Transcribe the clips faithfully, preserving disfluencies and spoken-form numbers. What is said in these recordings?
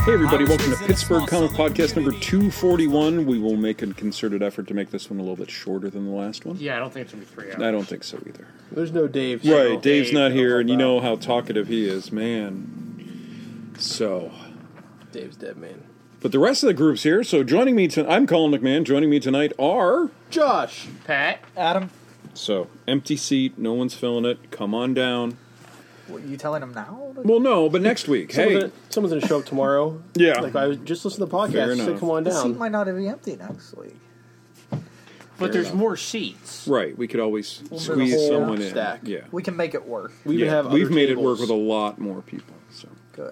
Hey everybody, welcome to Pittsburgh Comic Podcast number two forty-one. We will make a concerted effort to make this one a little bit shorter than the last one. Yeah, I don't think it's going to be three hours. I don't think so either. There's no Dave. Right, So. Dave's Dave, not here, no and you know problem. how talkative he is, man. So, Dave's dead, man. but the rest of the group's here, so joining me tonight, I'm Colin McMahon, joining me tonight are... Josh. Pat? Adam, So, empty seat, no one's filling it, come on down. what, you telling him now? Well, no, but next week, Someone's, hey. gonna, someone's gonna show up tomorrow. Yeah. Like I was just listening to the Fair podcast. Say, enough. come on The seat down. might not be empty next week. But there's enough. more seats. Right, we could always We'll do the squeeze whole someone in. stack. Yeah. We can make it work. We even Yeah, have. We've other made it work tables. with a lot more people, so... Good.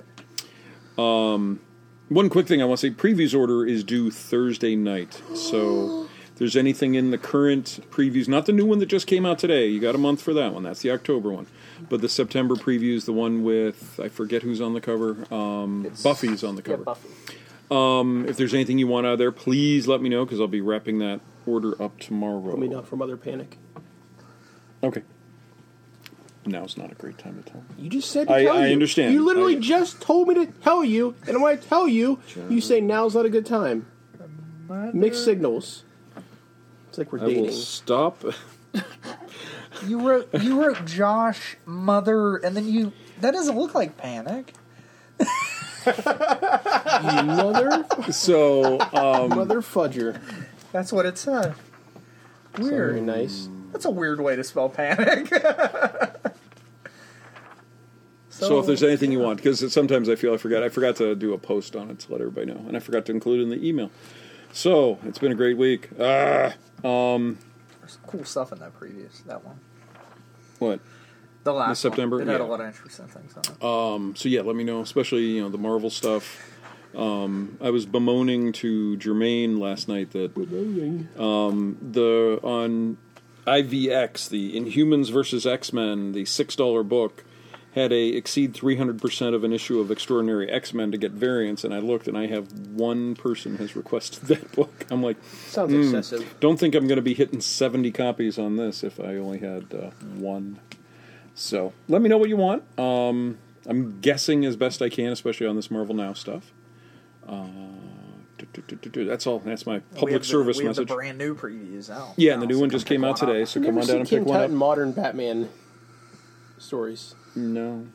One quick thing I want to say, previews order is due Thursday night. So if there's anything in the current previews, not the new one that just came out today, you got a month for that one. That's the October one. But the September previews, the one with, I forget who's on the cover. Um, Buffy's on the Yeah, cover. Buffy. Um, if there's anything you want out of there, please let me know because I'll be wrapping that order up tomorrow. Let me know for Mother Panic. Okay. Now's not a great time to tell. You just said to I- tell I you. understand. You literally I- just told me to tell you, and when I tell you, you say now's not a good time. Mixed signals. It's like we're I will dating. stop. You wrote you wrote Josh, Mother, and then you. That doesn't look like Panic. You mother, So, um, mother fudger. That's what it said. Weird. Very nice. That's a weird way to spell Panic. So if there's anything you want, because sometimes I feel I forgot. I forgot to do a post on it to let everybody know, and I forgot to include it in the email. So it's been a great week. Ah, um, There's cool stuff in that previous that one. what? The last September? one. It had Yeah. a lot of interesting things on it. Um, so yeah, let me know, especially you know the Marvel stuff. Um, I was bemoaning to Jermaine last night that um, the on I V X, the Inhumans versus X-Men, the six dollar book, had a exceed three hundred percent of an issue of Extraordinary X-Men to get variants, and I looked, and I have one person has requested that book. I'm like, Sounds hmm, excessive. don't think I'm going to be hitting seventy copies on this if I only had uh, one. So let me know what you want. Um, I'm guessing as best I can, especially on this Marvel Now stuff. Uh, do, do, do, do, do. That's all. That's my We public have the- service we have message. the brand new previews out. Yeah, and the now, new so one come just pick came out one up. today, so I've come never on down seen and Teen pick one Titan up. modern Batman stories. No,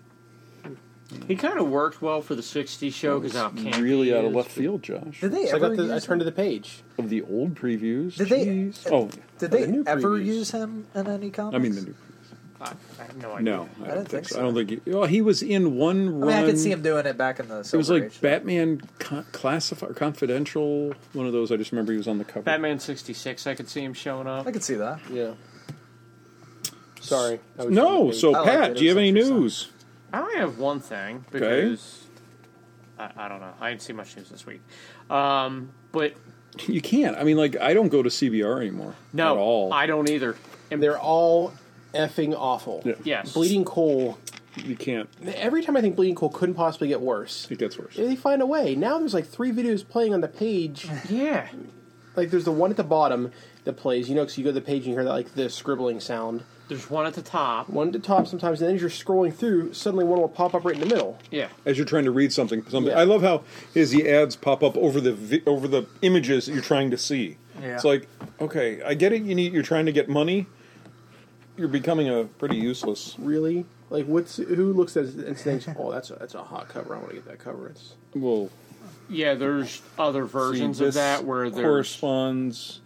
He kind of worked well for the sixties show because how campy really he out of is. left field, Josh. Did they So I ever got the, I use turned to him? the page. Of the old previews, Did they- Jeez. Oh, Did Oh, they the new ever previews. use him in any comics? I mean the new. I, I have no idea. No, I, I don't didn't think think so. so. I don't think. He, well, he was in one I run. mean, I could see him doing it back in the It was Silver like Age. Batman Con- Classified, Confidential. One of those. I just remember he was on the cover. Batman sixty-six, I could see him showing up. I could see that. Yeah. Sorry. I was No, on the page. so I liked Pat, it. do you have It was any interesting. news? I only have one thing Okay. because I, I don't know. I didn't see much news this week. Um, but You can't. I mean, like, I don't go to C B R anymore. no, at all. I don't either. And They're all effing awful. Yeah. yes, Bleeding Coal. You can't. Every time I think Bleeding Coal couldn't possibly get worse, It gets worse. they find a way. Now there's like three videos playing on the page. Yeah, Like there's the one at the bottom that plays, you know, because you go to the page and you hear that like the scribbling sound. there's one at the top. One at the top sometimes, and then as you're scrolling through, suddenly one will pop up right in the middle. Yeah, As you're trying to read something, something. Yeah. I love how his the ads pop up over the vi- over the images that you're trying to see. Yeah. It's like, okay, I get it. You need. You're trying to get money. You're becoming a pretty useless. Really? Like what's who looks at it and thinks, oh, that's a that's a hot cover. I want to get that cover. It's Well, yeah. There's other versions see, of this that where there's corresponds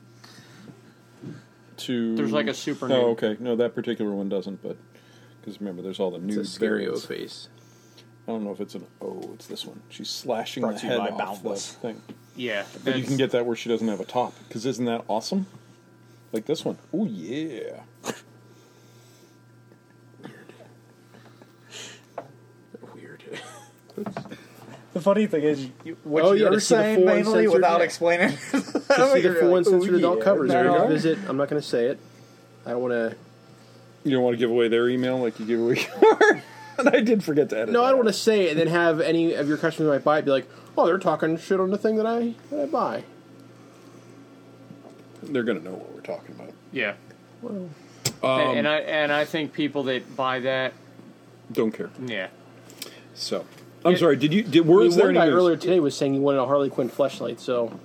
to. There's like a super Oh, new- okay. No, that particular one doesn't. But because remember, there's all the new it's a scary O variants. face. I don't know if it's an O. It's this one. She's slashing Brought the to you head by off the Boundless. thing. yeah. But you that's- can get that where she doesn't have a top. Because isn't that awesome? Like this one. Oh, yeah. Weird. The funny thing is, you, what Oh, yeah, you're to see the saying full mainly uncensored- without yeah. explaining. to see the full uncensored adult covers. There you There go. Visit. I'm not going to say it. I don't want to. You don't want to give away their email like you give away yours. And I did forget to edit No, I that. don't want to say it and then have any of your customers who might buy it be like, oh, they're talking shit on the thing that I that I buy. They're going to know what we're talking about. yeah. Well, and, and I and I think people that buy that, Don't care. yeah. So, I'm sorry. Did you? Did, where I mean, is there one any guy news? earlier today was saying he wanted a Harley Quinn fleshlight, so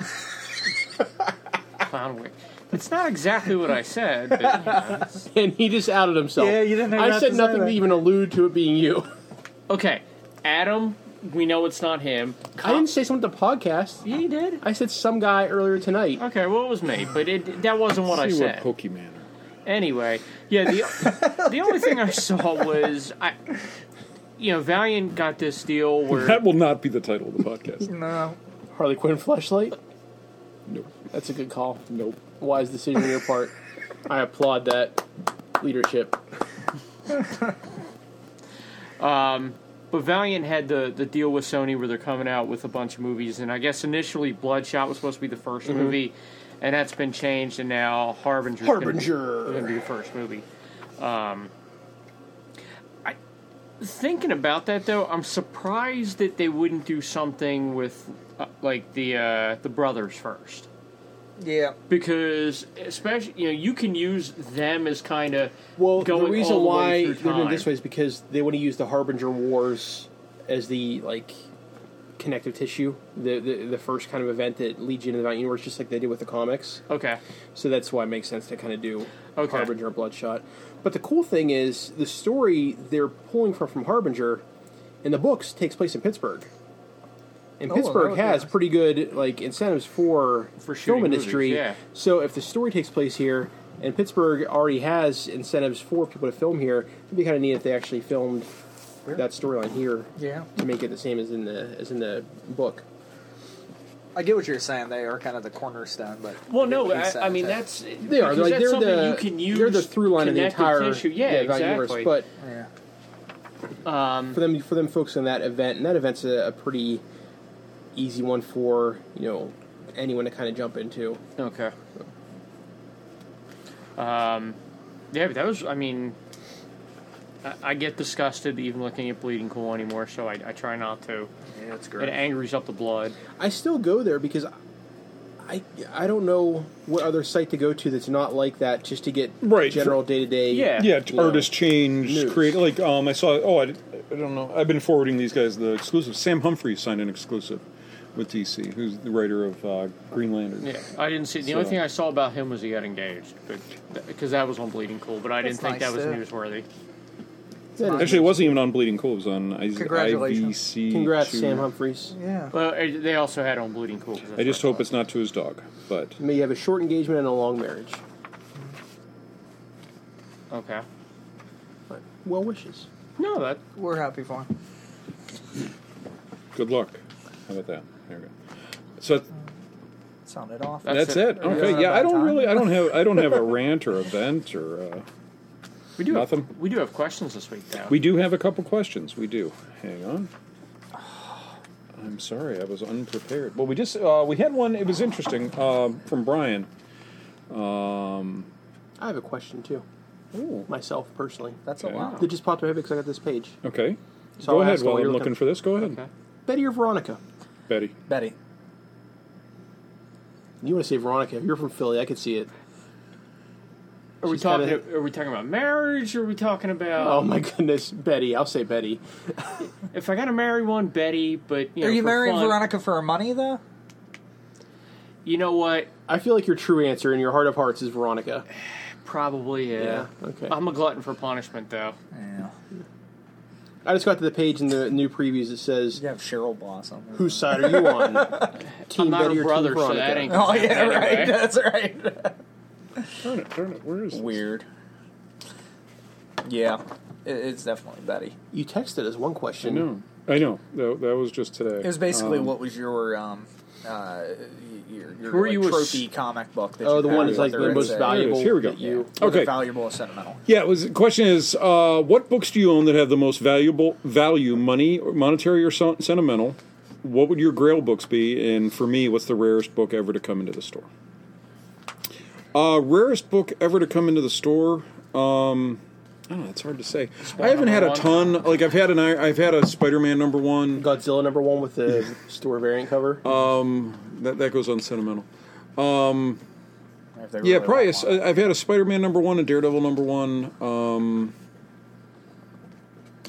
Clown wig. It's not exactly what I said, but you know, it's- and he just outed himself. Yeah, you didn't know I not said to say nothing that. to even allude to it being you. okay. Adam, we know it's not him. I didn't say something to the podcast. Yeah, you did. I said some guy earlier tonight. Okay, well, it was me, but it that wasn't what I See said. what Pokemon. Anyway, yeah, the the only thing I saw was I, you know, Valiant got this deal where That will not be the title of the podcast. No. Harley Quinn fleshlight. Nope. That's a good call. Nope. Wise decision on your part. I applaud that leadership. Um, but Valiant had the, the deal with Sony where they're coming out with a bunch of movies, and I guess initially Bloodshot was supposed to be the 1st Mm-hmm. movie, and that's been changed, and now Harbinger's Harbinger. going to be the first movie. Um, I thinking about that though, I'm surprised that they wouldn't do something with uh, like the uh, the brothers first. Yeah. Because especially, you know, you can use them as kind of Well, going the reason all the way why through they're doing it this time. way is because they want to use the Harbinger Wars as the like connective tissue, the, the the first kind of event that leads you into the Valiant universe, just like they did with the comics. Okay. So that's why it makes sense to kind of do Okay. Harbinger and Bloodshot. But the cool thing is the story they're pulling from from Harbinger in the books takes place in Pittsburgh. And Oh, Pittsburgh okay. has pretty good like incentives for, For film shooting movies, industry. yeah. So if the story takes place here, and Pittsburgh already has incentives for people to film here, it'd be kind of neat if they actually filmed that storyline here Yeah. to make it the same as in the as in the book. I get what you're saying. They are kind of the cornerstone, but Well, no, it I, makes I mean sense. that's They are because like that's they're something the you can use. they're the through line of the connective entire tissue. Yeah, Valiant exactly. universe. But Yeah. um, for them for them focusing on that event, and that event's a, a pretty easy one for you know anyone to kind of jump into. okay. Um, yeah, but that was. I mean, I, I get disgusted even looking at Bleeding Cool anymore, so I, I try not to. Yeah, it's It great. angers up the blood. I still go there because I I don't know what other site to go to that's not like that just to get Right. general day to day. Yeah. Yeah, artist change, News. create like um. I saw. Oh, I, I don't know. I've been forwarding these guys the exclusive. Sam Humphries signed an exclusive with D C, who's the writer of uh, Green Lantern. Yeah, I didn't see. The only So- thing I saw about him was he got engaged, but because that was on Bleeding Cool. But I didn't That's think that nice, was too. newsworthy. That is- Actually, it wasn't even on Bleeding Cool. It was on I- Congratulations. I V C. Congrats, two. Sam Humphries. Yeah. Well, uh, they also had on Bleeding Cool. 'cause that's I just where hope it's not to his dog, but May you have a short engagement and a long marriage. Okay. But well wishes. No, that We're happy for him. good luck. How about that? There we go. So Sounded off. That's that's, it. it. Are you Okay. having a Yeah, I bad don't time? really. I don't have. I don't have a rant or event or. Uh, we do. Nothing. Have, we do have questions this week, though. we do have a couple questions. We do. Hang on. I'm sorry, I was unprepared. Well, we just uh, we had one. It was interesting um, from Brian. Um, I have a question too, ooh, myself personally. That's Okay. a lot. That just popped in my head because I got this page. okay. So Go I'll ahead ask while while I'm you're looking looking. for this. Go ahead, Okay. Betty or Veronica? Betty. Betty. You want to say Veronica? You're from Philly. I could see it. Are we She's talking? kinda- Are we talking about marriage? Or are we talking about? Oh my goodness, Betty. I'll say Betty. If I got to marry one, Betty. But you know, Are you for marrying fun- Veronica for her money, though? You know what? I feel like your true answer in your heart of hearts is Veronica. Probably yeah. Yeah, okay. I'm a glutton for punishment, though. Yeah. I just got to the page in the new previews that says, You have Cheryl Blossom. "Whose side are you on? Team I'm not Betty a or brother, Team so Veronica?" that ain't. Oh, yeah, Anyway. right. That's right. Turn it. Turn it. Where is it? Weird. Yeah. It, it's definitely Betty. You texted us one I question. know. I know. That, that was just today. It was basically Um, what was your um uh your, your Who are like, you trophy comic book that Oh, you the had, one that's like whether the it's most a- valuable. Here we go. That you, whether Okay. valuable or sentimental. Yeah, it was. The question is, uh, what books do you own that have the most valuable value, money, or monetary, or sen- sentimental? What would your Grail books be? And for me, what's the rarest book ever to come into the store? Uh, rarest book ever to come into the store. Um, I don't know. It's hard to say. I haven't had a number ton. Like I've had an. I've had a Spider-Man number one. Godzilla number one with the store variant cover. Um, that that goes on sentimental. Um, If they yeah, really probably. A, want one. I've had a Spider-Man number one, a Daredevil number one. Um, a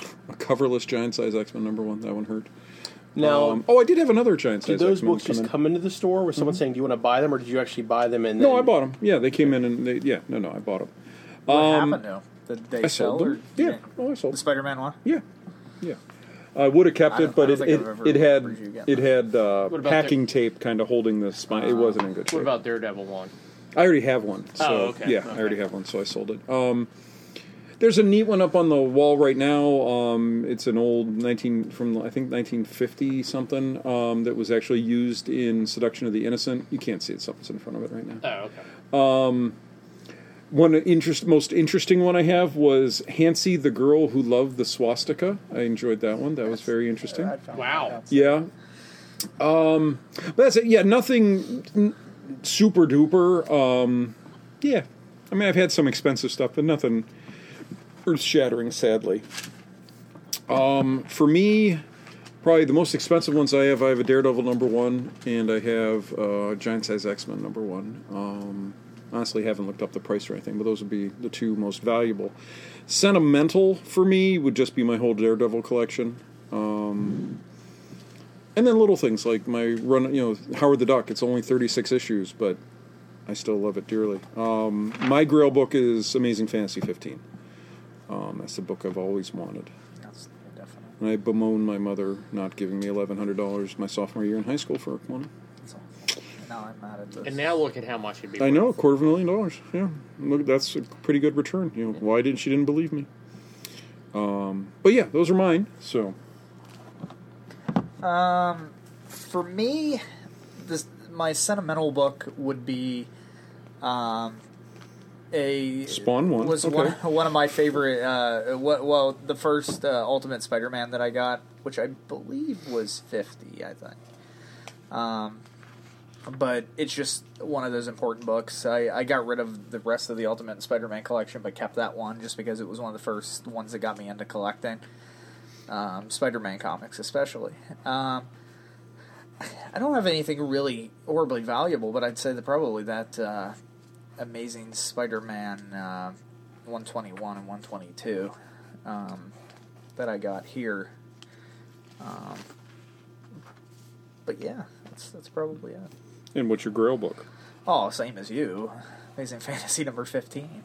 coverless giant size X-Men number one. That one hurt. Now, Um, oh, I did have another giant size did those X-Men books just in. come into the store? Was someone saying, "Do you want to buy them," or did you actually buy them? And No, then... I bought them. Yeah, they came in and they, yeah, no, no, I bought them. What Um, happened though? Did they I sell sold or them. Yeah, oh, I sold the them. Spider-Man one? Yeah, yeah. I would have kept I it, don't- but I it don't it, think I've ever it had remembered you getting it had uh, What about packing tape kind of holding the spine. It wasn't in good shape. What about Daredevil one? I already have one. So, Oh, okay. Yeah, Okay. I already have one, so I sold it. Um, there's a neat one up on the wall right now. Um, it's an old nineteen from I think nineteen fifty something um, that was actually used in Seduction of the Innocent. You can't see it; something's in front of it right now. Oh, okay. One interest, most interesting one I have was Hansi, the girl who loved the swastika. I enjoyed that one. That was very interesting. I found Wow. that out. Yeah. Um, but that's it. Yeah, nothing n- super duper. Um, yeah. I mean, I've had some expensive stuff, but nothing earth shattering, sadly. Um, for me, probably the most expensive ones I have, I have a Daredevil number one, and I have uh, Giant Size X-Men number one. Um, honestly, haven't looked up the price or anything, but those would be the two most valuable. Sentimental for me would just be my whole Daredevil collection. Um, and then little things like my run, you know, Howard the Duck. It's only thirty-six issues, but I still love it dearly. Um, my Grail book is Amazing Fantasy fifteen. Um, that's the book I've always wanted. That's definitely. And I bemoan my mother not giving me eleven hundred dollars my sophomore year in high school for one. That's awful. Now I'm mad at this. And now look at how much it'd be. I know, a worth. quarter of a million dollars. Yeah, look, that's a pretty good return. You know, why didn't she didn't believe me? Um, but yeah, those are mine. So Um, for me, this my sentimental book would be, um, a Spawn one. was Okay. one one of my favorite. Uh, what well, the first uh, Ultimate Spider-Man that I got, which I believe was fifty, I think. Um, but it's just one of those important books. I, I got rid of the rest of the Ultimate Spider-Man collection, but kept that one just because it was one of the first ones that got me into collecting. Um, Spider-Man comics, especially. Um, I don't have anything really horribly valuable, but I'd say that probably that uh, Amazing Spider-Man uh, one twenty-one and one twenty-two um, that I got here. Um, but yeah, that's that's probably it. And what's your Grail book? Oh, same as you. Amazing Fantasy number fifteen.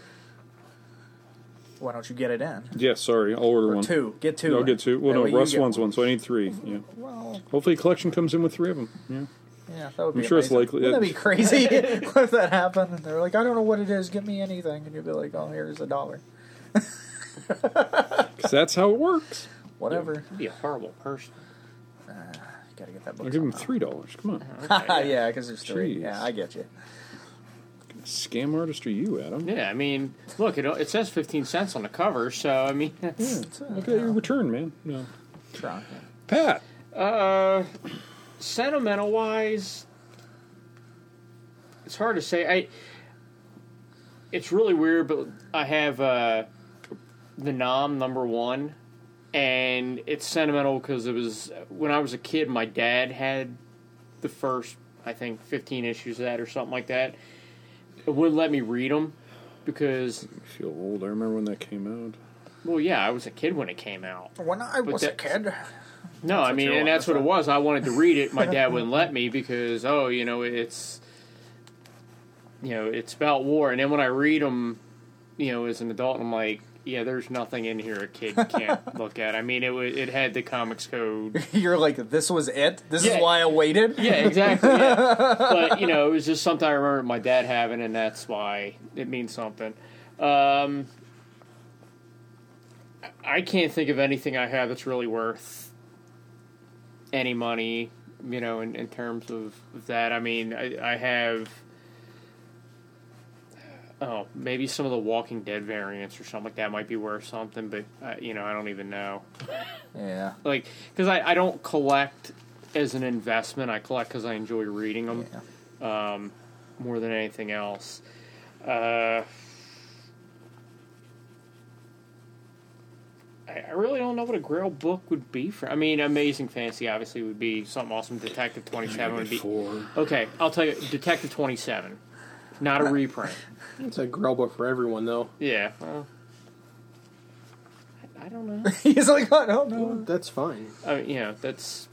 Why don't you get it in? Yeah, sorry, I'll order Or one. two. Get two. I'll in. get two. Well, That no, way you Russ get wants one. one, so I need three. Yeah. Well, Hopefully, a collection comes in with three of them. Yeah. yeah, that would I'm be sure it's amazing. likely- Wouldn't that be crazy if that happened? And they're like, I don't know what it is. Give me anything. And you'll be like, oh, here's a dollar. Because that's how it works. Whatever. You'd be a horrible person. Uh, you gotta get that book. I'll give him somehow. three dollars. Come on. Okay, yeah, because there's three. Jeez. Yeah, I get you. Scam artist are you, Adam? Yeah, I mean, look, it, it says fifteen cents on the cover, so, I mean, that's... Yeah. Look at your return, man. No. Try. Pat. Uh, sentimental-wise, it's hard to say. I It's really weird, but I have uh, the Nom number one, and it's sentimental because it was... When I was a kid, my dad had the first, I think, fifteen issues of that or something like that. It wouldn't let me read them because, I feel old. I remember when that came out. well, yeah, I was a kid when it came out. When I was a that- kid. No, That's I what mean, you're and on, that's what it that's was. I wanted to read it. My dad wouldn't let me because, oh, you know, it's, you know, it's about war. And then when I read them, you know, as an adult, I'm like, yeah, there's nothing in here a kid can't look at. I mean, it wa- it had the comics code. You're like, this was it? This Yeah. is why I waited? Yeah, exactly. Yeah. But, you know, it was just something I remember my dad having, and that's why it means something. Um, I can't think of anything I have that's really worth any money, you know, in, in terms of that. I mean, I, I have, oh, maybe some of the Walking Dead variants or something like that might be worth something, but, uh, you know, I don't even know. Yeah. Like, because I, I don't collect as an investment. I collect because I enjoy reading them Yeah. um, more than anything else. Uh, I, I really don't know what a Grail book would be for. I mean, Amazing Fantasy obviously would be something awesome. Detective twenty-seven would be. Four. Okay, I'll tell you, Detective twenty-seven, not a reprint. It's a Grail book for everyone, though. Yeah. Well, I don't know. He's like, I don't know. That's fine. I mean, yeah, that's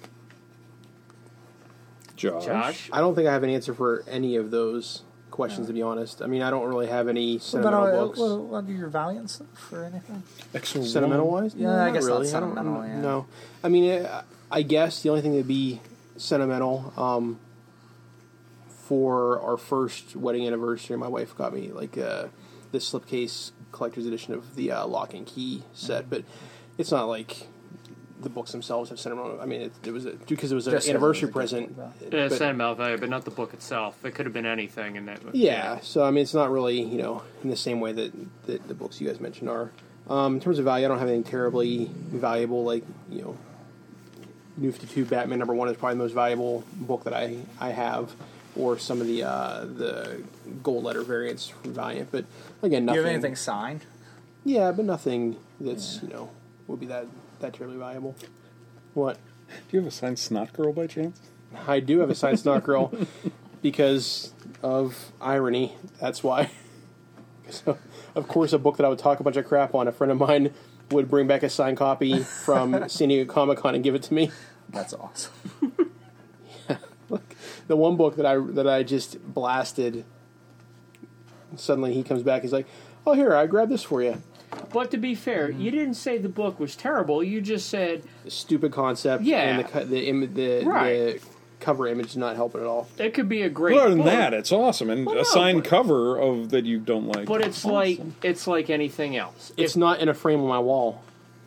Josh. Josh. I don't think I have an answer for any of those questions, to be honest. I mean, I don't really have any What sentimental about uh, books. what, what do your Valiant stuff or anything? Extra Sentimental one. wise? Yeah, No, I not guess not really. I don't, sentimental, yeah. No. I mean, uh, I guess the only thing that'd be sentimental, um, for our first wedding anniversary, my wife got me, like, uh, the slipcase collector's edition of the uh, Lock and Key set, Mm-hmm. but it's not like the books themselves have sentimental. I mean, it, it was a, because it was an Just 'cause it anniversary was a present. gift, though. Yeah, but- sentimental value, but not the book itself. It could have been anything in that. Yeah, so I mean, it's not really, you know, in the same way that, that the books you guys mentioned are. Um, in terms of value, I don't have anything terribly valuable. Like, you know, New fifty-two Batman number one is probably the most valuable book that I, I have, or some of the uh, the gold letter variants from Valiant. But again, Do nothing. you have anything signed? Yeah, but nothing that's you know would be that that terribly valuable. What? Do you have a signed Snot Girl by chance? I do have a signed Snot Girl because of irony. That's why. So, of course, a book that I would talk a bunch of crap on, a friend of mine would bring back a signed copy from San Diego Comic Con and give it to me. That's awesome. Look, the one book that I that I just blasted. Suddenly, he comes back. He's like, "Oh, here, I grabbed this for you." But to be fair, you didn't say the book was terrible. You just said Stupid concept. Yeah. And the co- the im- the, Right. the cover image is not helping at all. it could be a great Other than book, that, it's awesome, and Well, a no, signed but- cover of that you don't like. but it's like it's like anything else. It's If- not in a frame on my wall.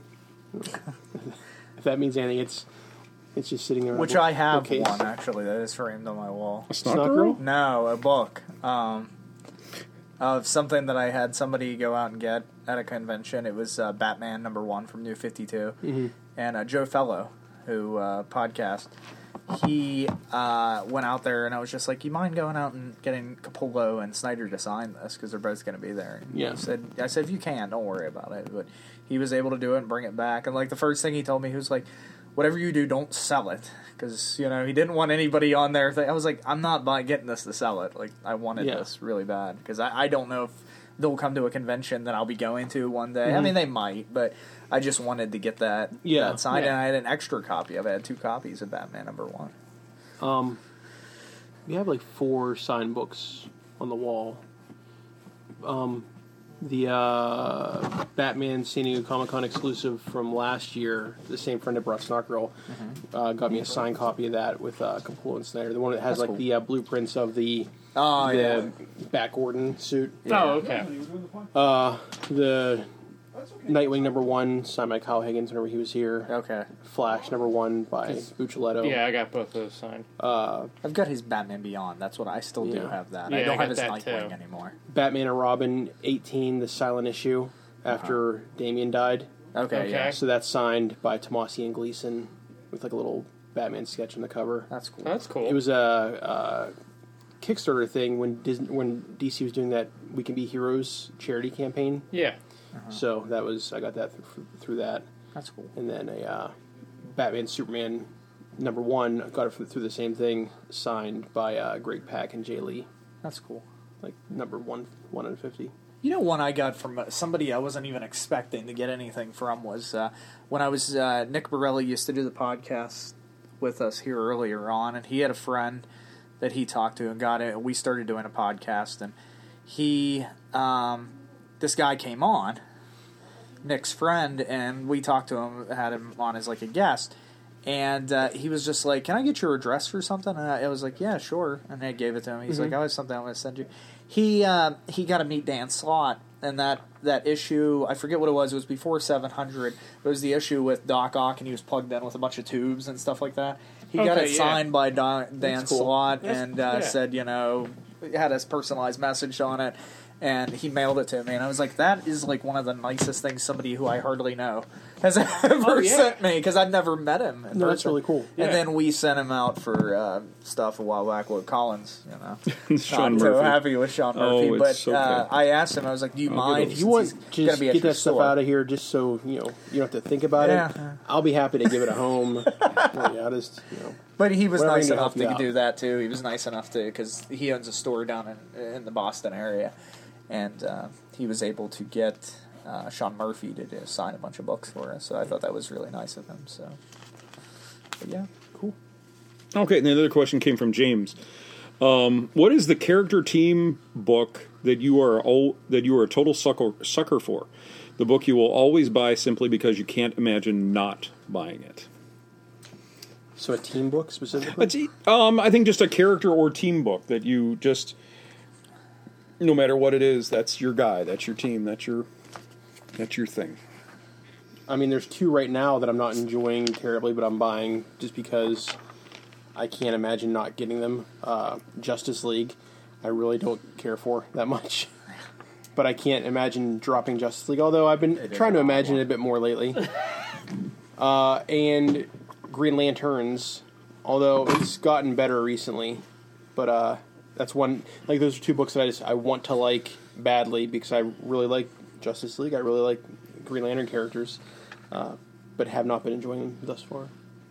If that means anything, it's it's just sitting there. in a Which book- I have bookcase. one, actually, that is framed on my wall. a Snot Snot Girl? Girl? No, a book. Um, of something that I had somebody go out and get at a convention. It was uh, Batman number one from New fifty-two. Mm-hmm. And uh, Joe Fellow, who uh, podcast, he uh, went out there, and I was just like, you mind going out and getting Capullo and Snyder to sign this, because they're both going to be there. And Yeah. he said, I said, if you can, don't worry about it. But he was able to do it and bring it back. And like the first thing he told me, he was like, whatever you do, don't sell it. Because, you know, he didn't want anybody on there. I was like, I'm not buying, getting this to sell it. Like, I wanted Yeah. this really bad. Because I, I don't know if they'll come to a convention that I'll be going to one day. I Mhm. mean, they might, but I just wanted to get that, Yeah, that signed. yeah. And I had an extra copy of it. I had two copies of Batman number one. Um, we have like four signed books on the wall. Um, the uh, Batman San Diego Comic Con exclusive from last year, the same friend that brought Snot Girl, uh, got me a signed copy of that with uh, Capullo and Snyder. The one that has That's like cool. the uh, blueprints of the Oh, the yeah. Bat Gordon suit. Oh, okay. Uh, the Nightwing number one signed by Kyle Higgins whenever he was here. Okay. Flash number one by Buccellato. Yeah, I got both those signed. Uh, I've got his Batman Beyond. That's what I still do Yeah. have that. Yeah, I don't I have his got that, Nightwing too. anymore. Batman and Robin eighteen, the silent issue after Damian died. Okay, Okay. yeah. So that's signed by Tomasi and Gleason with like a little Batman sketch on the cover. That's cool. That's cool. It was a, a Kickstarter thing when Disney, when D C was doing that We Can Be Heroes charity campaign. yeah. So that was I got that through, through that, That's cool. and then a uh, Batman Superman number one got it from, through the same thing, signed by uh, Greg Pak and Jay Lee, That's cool. like number one one hundred fifty. You know, one I got from uh, somebody I wasn't even expecting to get anything from was uh, when I was uh, Nick Borelli used to do the podcast with us here earlier on, and he had a friend that he talked to and got it. We started doing a podcast, and he, um, this guy came on, Nick's friend, and we talked to him, had him on as like a guest. And uh, he was just like, "Can I get your address for something?" And I, I was like, "Yeah, sure." And I gave it to him. He's like, "I have something I'm going to send you." He uh, he got to meet Dan Slott, and that, that issue, I forget what it was. It was before seven hundred. It was the issue with Doc Ock, and he was plugged in with a bunch of tubes and stuff like that. He got Okay, it yeah. signed by Don, Dan That's cool. Slott, That's- and uh, yeah. said, you know, it had his personalized message on it. And he mailed it to me, and I was like, "That is like one of the nicest things somebody who I hardly know has ever Oh, yeah. sent me," because I've never met him. in No, that's person. really cool. Yeah. And then we sent him out for uh, stuff a while back with Collins. You know, Sean not so Murphy. happy with Sean Oh, Murphy, it's but so uh, good. I asked him. I was like, "Do you Oh, mind? good. If you want Since he's just gonna be at get your that stuff store." out of here, just so you know you don't have to think about Yeah. it. I'll be happy to give it a home. Yeah, just you know. But he was Whatever I nice can do to enough help you to out. do that too. He was nice enough to, because he owns a store down in in the Boston area, and uh, he was able to get uh, Sean Murphy to do, sign a bunch of books for us. So I thought that was really nice of him. So, but yeah, cool. Okay, and the other question came from James. Um, what is the character team book that you are all, that you are a total sucker sucker for? The book you will always buy simply because you can't imagine not buying it. So a team book specifically? It's, um, I think just a character or team book that you just, no matter what it is, that's your guy, that's your team, that's your, that's your thing. I mean, there's two right now that I'm not enjoying terribly, but I'm buying just because I can't imagine not getting them. Uh, Justice League, I really don't care for that much. But I can't imagine dropping Justice League, although I've been trying to imagine it a bit more lately. uh, and Green Lanterns, although it's gotten better recently. But uh, that's one, like those are two books that I just I want to like badly because I really like Justice League. I really like Green Lantern characters, uh, but have not been enjoying them thus far.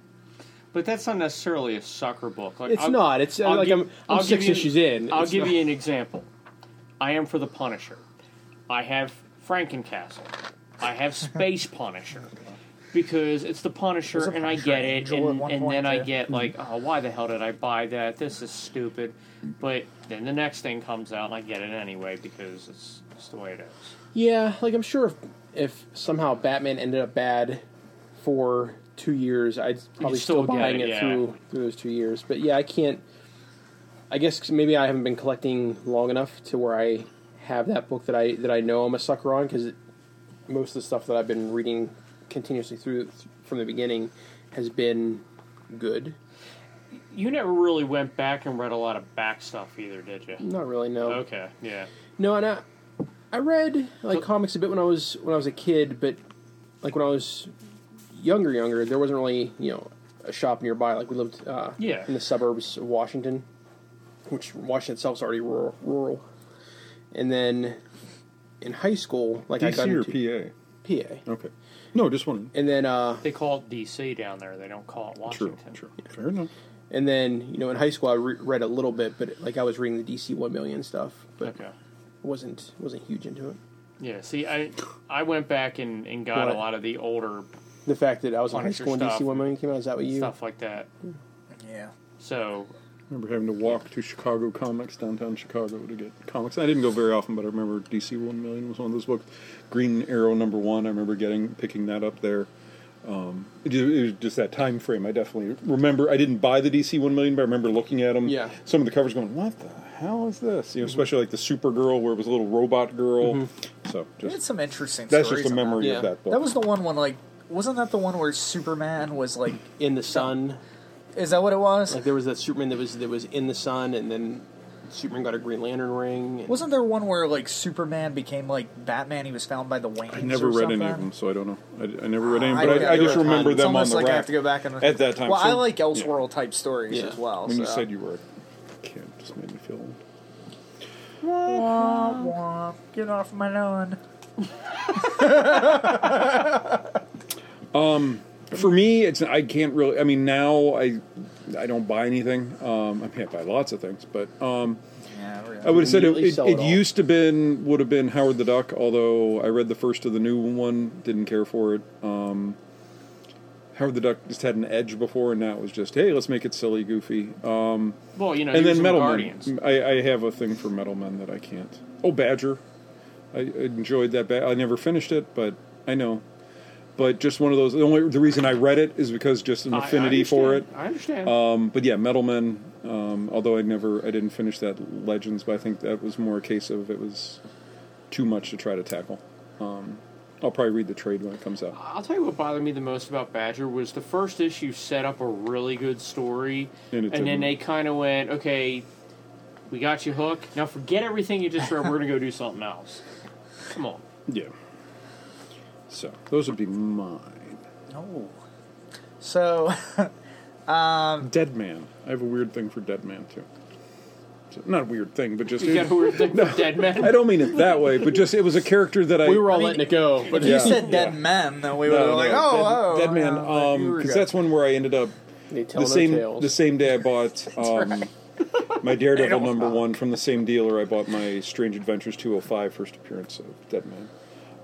But that's not necessarily a sucker book. Like, It's I'll, not. It's uh, I'll like give- I'm, I'm I'll six give you- issues in. I'll It's give not- you an example. I am for the Punisher. I have Frankencastle. I have Space Punisher. Because it's the Punisher, There's a and I Punisher get it, Angel at and, one and point, then I too. get like, oh, why the hell did I buy that? This is stupid. But then the next thing comes out, and I get it anyway because it's, it's the way it is. Yeah, like I'm sure if, if somehow Batman ended up bad for two years, I'd probably still still get buying it, it, yeah. through through those two years. But yeah, I can't. I guess maybe I haven't been collecting long enough to where I have that book that I that I know I'm a sucker on because most of the stuff that I've been reading continuously through from the beginning has been good. You never really went back and read a lot of back stuff either, did you? Not really, no. Okay, yeah. No, and I, I read like So- comics a bit when I was when I was a kid, but like when I was younger, younger, there wasn't really you know a shop nearby. Like we lived uh, Yeah. in the suburbs of Washington, which Washington itself is already rural. rural. And then in high school, like I D got C or into P A? P A, Okay. No, just one. and then uh, They call it D C down there. They don't call it True, Washington. true. Fair enough. and then you know in high school I re- read a little bit, but like I was reading the D C One Million stuff, but Okay. wasn't wasn't huge into it. Yeah, see, I I went back and, and got What? a lot of the older The fact that I was in high Punisher school when D C stuff. One Million came out, is that what you? stuff like that. Yeah. So, I remember having to walk to Chicago Comics, downtown Chicago, to get comics. I didn't go very often, but I remember D C One Million was one of those books. Green Arrow number one. I remember getting picking that up there. Um, it, ju- it was just that time frame. I definitely remember. I didn't buy the D C One Million, but I remember looking at them. Yeah. Some of the covers going, "What the hell is this?" You know, especially like the Supergirl, where it was a little robot girl. So We had just some interesting that's stories just a on memory Yeah. of that That. book. That was the one when, like, wasn't that the one where Superman was, like, In the sun. is that what it was? Like there was that Superman that was that was in the sun, and then Superman got a Green Lantern ring. And Wasn't there one where, like, Superman became, like, Batman? He was found by the wings. I never or read something? any of them, so I don't know. I, I never read any, I but don't- I, I there just were remember times- It's them on almost the like I rack have to go back and at that time. Well, I So- like yeah. Elseworld type stories Yeah. as well. When you so. said you were a kid, it just made me feel old. Wah, wah, get off my lawn. For me, it's I can't really. I mean, now I I don't buy anything. Um, I can't buy lots of things, but um, Yeah, really. I would have said it, Immediately it, sell it it all. used to been would have been Howard the Duck. Although I read the first of the new one, didn't care for it. Um, Howard the Duck just had an edge before, and now it was just hey, let's make it silly, goofy. Um, well, you know, and he was then in Metal Guardians. Men. I, I have a thing for Metal Men that I can't. Oh, Badger. I enjoyed that. Ba- I never finished it, but I know. But just one of those. The only the reason I read it is because just an I- I affinity for it. understand. I understand. Um, but yeah, Metal Men. Um, although I never, I didn't finish that Legends, but I think that was more a case of it was too much to try to tackle. Um, I'll probably read the trade when it comes out. I'll tell you what bothered me the most about Badger was the first issue set up a really good story, And and, it then didn't. they kind of went, okay, we got you hooked. Now forget everything you just read. We're going to go do something else. Come on. Yeah. So those would be mine. Oh. So, um, Dead Man. I have a weird thing for Dead Man too. So, not a weird thing, but just You got a weird thing for Dead Man? I don't mean it that way, but just it was a character that I. we were all I mean, letting it go, but if you Yeah. said Dead Yeah. Men, then we No, would have no, like, Dead, oh, oh. Dead Man. uh, but you were Because good. that's one where I ended up they tell the no same tales. the same day I bought um, my Daredevil number stop. one from the same dealer. I bought my Strange Adventures two oh five first appearance of Dead Man.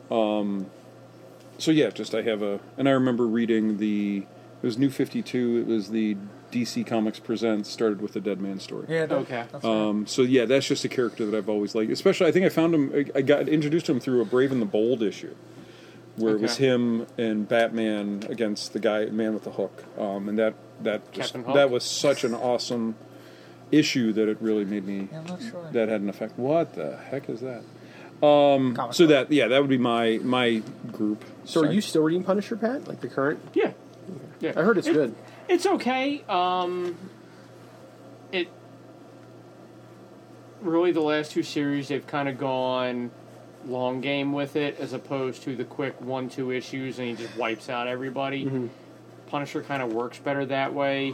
Um, so yeah, just I have a, and I remember reading the, it was New fifty-two, it was the D C Comics Presents, started with a Dead Man story. Yeah. That, Okay. That's Um, so yeah, that's just a character that I've always liked. Especially, I think I found him, I I got introduced to him through a Brave and the Bold issue, where it was Okay. him and Batman against the guy, Man with the Hook. Um, and that, that, just, Captain Hook? that was such an awesome issue that it really made me, Yeah, I'm not sure. that had an effect. What the heck is that? Um, Comic so book. that, yeah, that would be my, my group. So are Sorry. you still reading Punisher, Pat? Like the current? Yeah. Yeah. I heard it's It- good. It's okay. Um, it really the last two series they've kind of gone long game with it as opposed to the quick one two issues and he just wipes out everybody. Mm-hmm. Punisher kind of works better that way.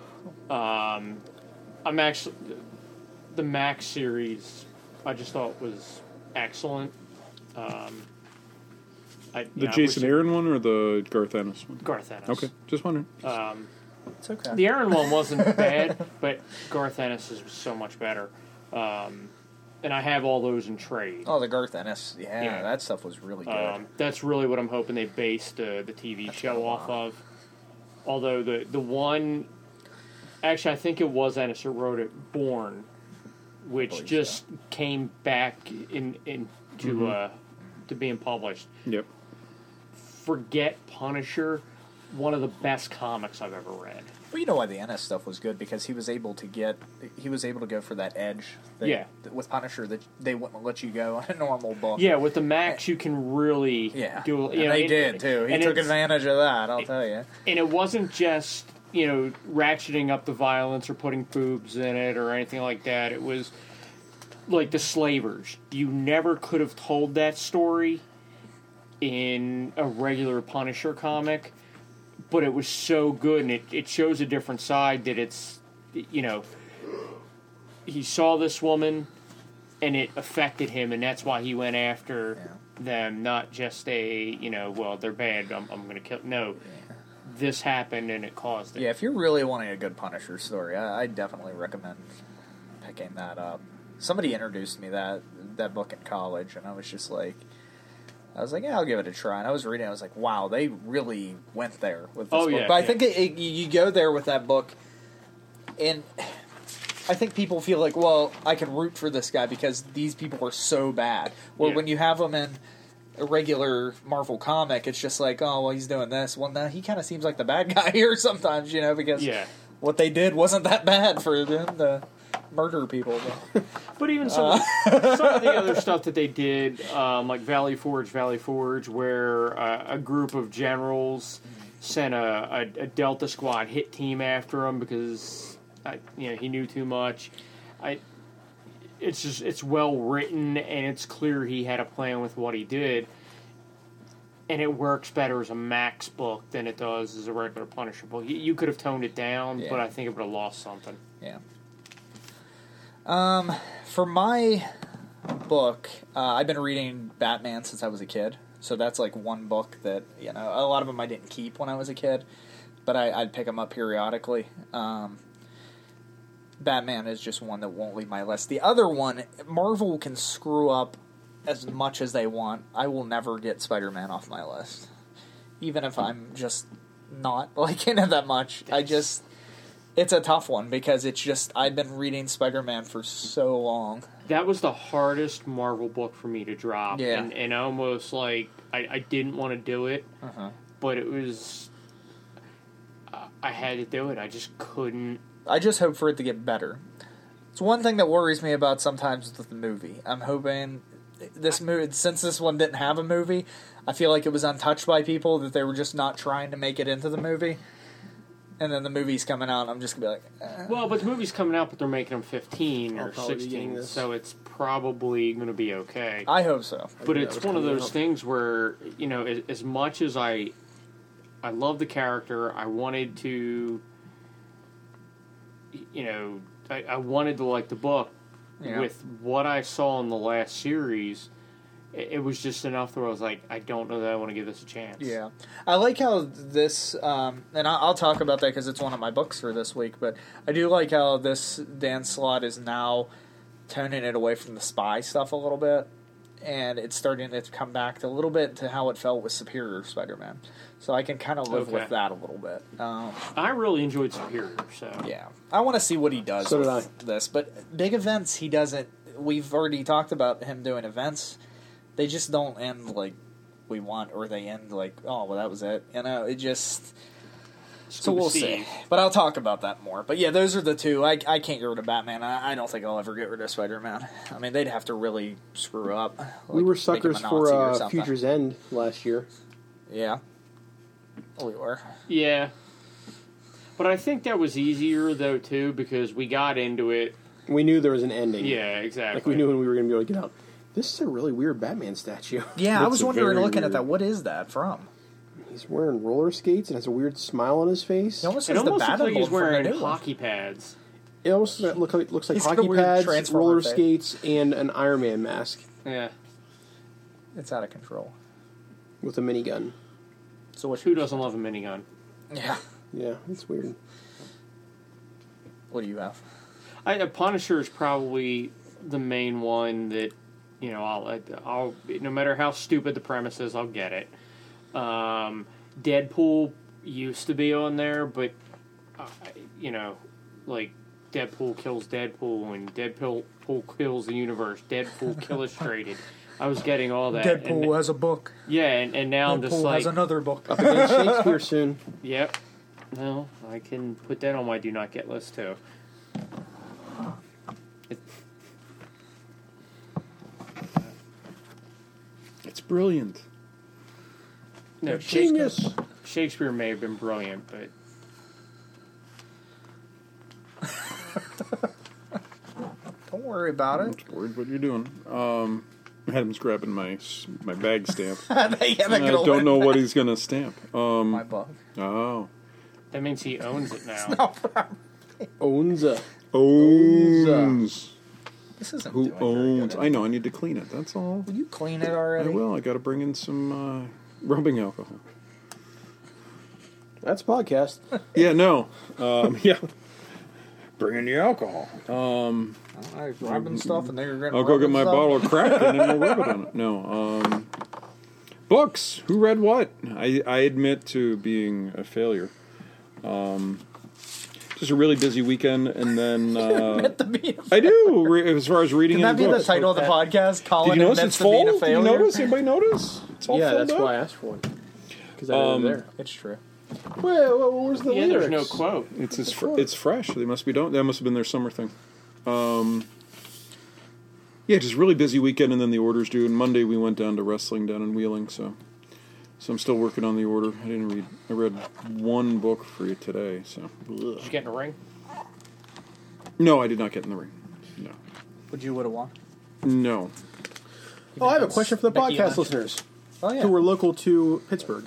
Um, I'm actually the Max series. I just thought was excellent. Um, I, The yeah, I Jason wish- Aaron one or the Garth Ennis one? Garth Ennis. Okay, just wondering. Um, It's okay. The Aaron one wasn't bad, but Garth Ennis is so much better. Um, and I have all those in trade. Oh, the Garth Ennis. Yeah, Yeah. that stuff was really good. Um, that's really what I'm hoping they based uh, the T V show off of. Although the the one, actually, I think it was Ennis who wrote it, Born, which believe just came back in into uh, to being published. Yep. Forget Punisher, one of the best comics I've ever read. Well, you know why the Ennis stuff was good, because he was able to get, he was able to go for that edge. That, Yeah. that with Punisher, that they wouldn't let you go on a normal book. Yeah, with the Max, you can really Yeah, do. You and know, they it- did too. He and took it's- advantage of that. I'll tell you. And it wasn't just you know ratcheting up the violence or putting boobs in it or anything like that. It was like the Slavers. You never could have told that story in a regular Punisher comic, but it was so good, and it, it shows a different side that it's, you know, he saw this woman, and it affected him, and that's why he went after Yeah. them, not just a, you know, well, they're bad, I'm, I'm going to kill. No, this happened, and it caused it. Yeah, if you're really wanting a good Punisher story, I, I definitely recommend picking that up. Somebody introduced me that that book in college, and I was just like, I was like, yeah, I'll give it a try. And I was reading, I was like, wow, they really went there with this Oh, book. yeah, but I yeah. think it, it, you go there with that book, and I think people feel like, well, I can root for this guy because these people are so bad. Where Yeah. when you have them in a regular Marvel comic, it's just like, oh, well, he's doing this. Well, now he kind of seems like the bad guy here sometimes, you know, because Yeah. what they did wasn't that bad for them to murder people. But, But even some, of, some of the other stuff that they did, um, like Valley Forge, Valley Forge, where uh, a group of generals sent a, a, a Delta Squad hit team after him because I, you know he knew too much. I, it's just it's well written and it's clear he had a plan with what he did, and it works better as a Max book than it does as a regular Punisher book. You, you could have toned it down, Yeah. but I think it would have lost something. yeah. Um, for my book, uh, I've been reading Batman since I was a kid. So that's like one book that, you know, a lot of them I didn't keep when I was a kid, but I, I'd pick them up periodically. Um, Batman is just one that won't leave my list. The other one, Marvel can screw up as much as they want. I will never get Spider-Man off my list. Even if I'm just not liking it that much. I just... It's a tough one because it's just... I've been reading Spider-Man for so long. That was the hardest Marvel book for me to drop. Yeah. And, and almost like, I, I didn't want to do it, Uh-huh. but it was... I- I had to do it. I just couldn't... I just hope for it to get better. It's one thing that worries me about sometimes with the movie. I'm hoping this movie, since this one didn't have a movie, I feel like it was untouched by people, that they were just not trying to make it into the movie. And then the movie's coming out, and I'm just going to be like, eh. Well, but the movie's coming out, but they're making them fifteen I'll or probably be getting sixteen, this. so it's probably going to be okay. I hope so. But that it's was one of coming those out. things where, you know, as, as much as I I love the character, I wanted to, you know, I, I wanted to like the book. Yeah. With what I saw in the last series, it, it was just enough where I was like, I don't know that I want to give this a chance. Yeah. I like how this, um, and I- I'll talk about that because it's one of my books for this week, but I do like how this Dan Slott is now toning it away from the spy stuff a little bit. and it's starting to come back to a little bit to how it felt with Superior Spider-Man. So I can kind of live Okay. with that a little bit. Um, I really enjoyed Superior, so yeah, I want to see what he does So did with this. But big events, he doesn't. We've already talked about him doing events. They just don't end like we want, or they end like, oh, well, that was it. You know, it just. So Scuba we'll Steve. see. But I'll talk about that more. But yeah, those are the two. I, I can't get rid of Batman. I, I don't think I'll ever get rid of Spider-Man. I mean, they'd have to really screw up. Like, we were make him suckers a Nazi for or uh, something. Future's End last year. Yeah. We were. yeah. But I think that was easier though too because we got into it. We knew there was an ending. Yeah, exactly. Like we knew when we were going to be able to get out. This is a really weird Batman statue. Yeah, I That's was a wondering, very looking weird- at that, what is that from? He's wearing roller skates and has a weird smile on his face. It almost It has the almost looks like Batman he's wearing from the new one. hockey pads. It almost look like, looks like He's got a hockey weird pads, Transformer roller face. skates, and an Iron Man mask Yeah. It's out of control. with a minigun. So what? Who doesn't love a minigun? Yeah. Yeah, it's weird. What do you have? I, a Punisher is probably the main one that, you know, I'll, I'll, no matter how stupid the premise is, I'll get it. Um, Deadpool used to be on there, but, uh, you know, like, Deadpool kills Deadpool and Deadpool Pool kills the universe. Deadpool illustrated. I was getting all that. Deadpool and, has a book. yeah, and, and now I'm just Deadpool like, has another book. Up against Shakespeare soon. yep. No, I can put that on my do not get list too. It, It's brilliant. no, Shakespeare, Genius. Shakespeare may have been brilliant, but Don't worry about I'm it. just worried what you're doing. Um, Adam's grabbing my s- my bag stamp. They haven't I gonna don't win know what he's gonna stamp. Um, my book. oh, that means he owns it now. No problem. Owns a. owns. This isn't Who doing very owns? good. I know. I need to clean it. That's all. Will you clean it I already? will. I got to bring in some uh, rubbing alcohol. That's a podcast. Yeah. No. Um, yeah. Bring in the alcohol. Um, I was rubbing stuff, and then you're gonna. I'll go rub get my stuff. bottle of crack and then we'll rub it on it. No. Um, books. Who read what? I, I admit to being a failure. Um, just a really busy weekend, and then uh, Admit to being a I do re- as far as reading. Can that any be the books. title of the podcast? Colin Did you notice admits it's to being full? a Did you failure. notice? Anybody notice? It's all Yeah, filled that's up. why I asked for one. Because I Um, was there. It's true. Wait, what, where's the Yeah, lyrics? there's no quote. It's as fr- it's fresh. They must be don't. That must have been their summer thing. Um, yeah, just really busy weekend, and then the orders due. And Monday we went down to wrestling down in Wheeling, so so I'm still working on the order. I didn't read. I read one book for you today. So Did you get in a ring? no, I did not get in the ring. No, Would you would have won? no. Oh, I have a question for the Becky podcast Lynch. listeners Oh yeah. who are local to Pittsburgh.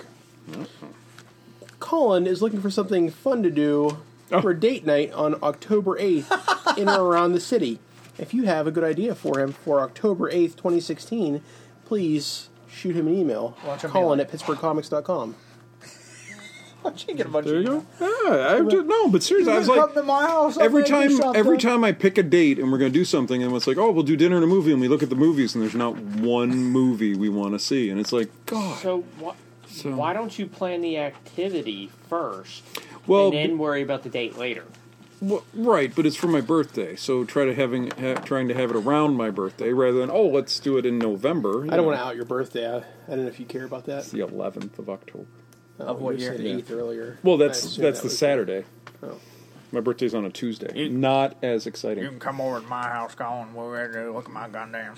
Colin is looking for something fun to do Oh. for a date night on October eighth in or around the city. If you have a good idea for him for October eighth, twenty sixteen, please shoot him an email. Watch him be Colin like- at pittsburgh comics dot com. Why'd you get a bunch There of you go. Yeah, I just, no, but seriously, I was Come like, to my house. I'll every make you time, something. every time I pick a date and we're going to do something, and it's like, oh, we'll do dinner and a movie, and we look at the movies, and there's not one movie we want to see, and it's like, God. So, wh- So- why don't you plan the activity first, Well, and then worry about the date later? Well, right, but it's for my birthday, so try to having ha, trying to have it around my birthday rather than oh, let's do it in November. I don't want to out your birthday. I, I don't know if you care about that. It's the eleventh of October. Of what you year? said eighth earlier. Well, I that's assume that's that the was- Saturday. Oh. My birthday's on a Tuesday. You- Not as You exciting. can come over to my house, Colin. We're ready to look at my goddamn.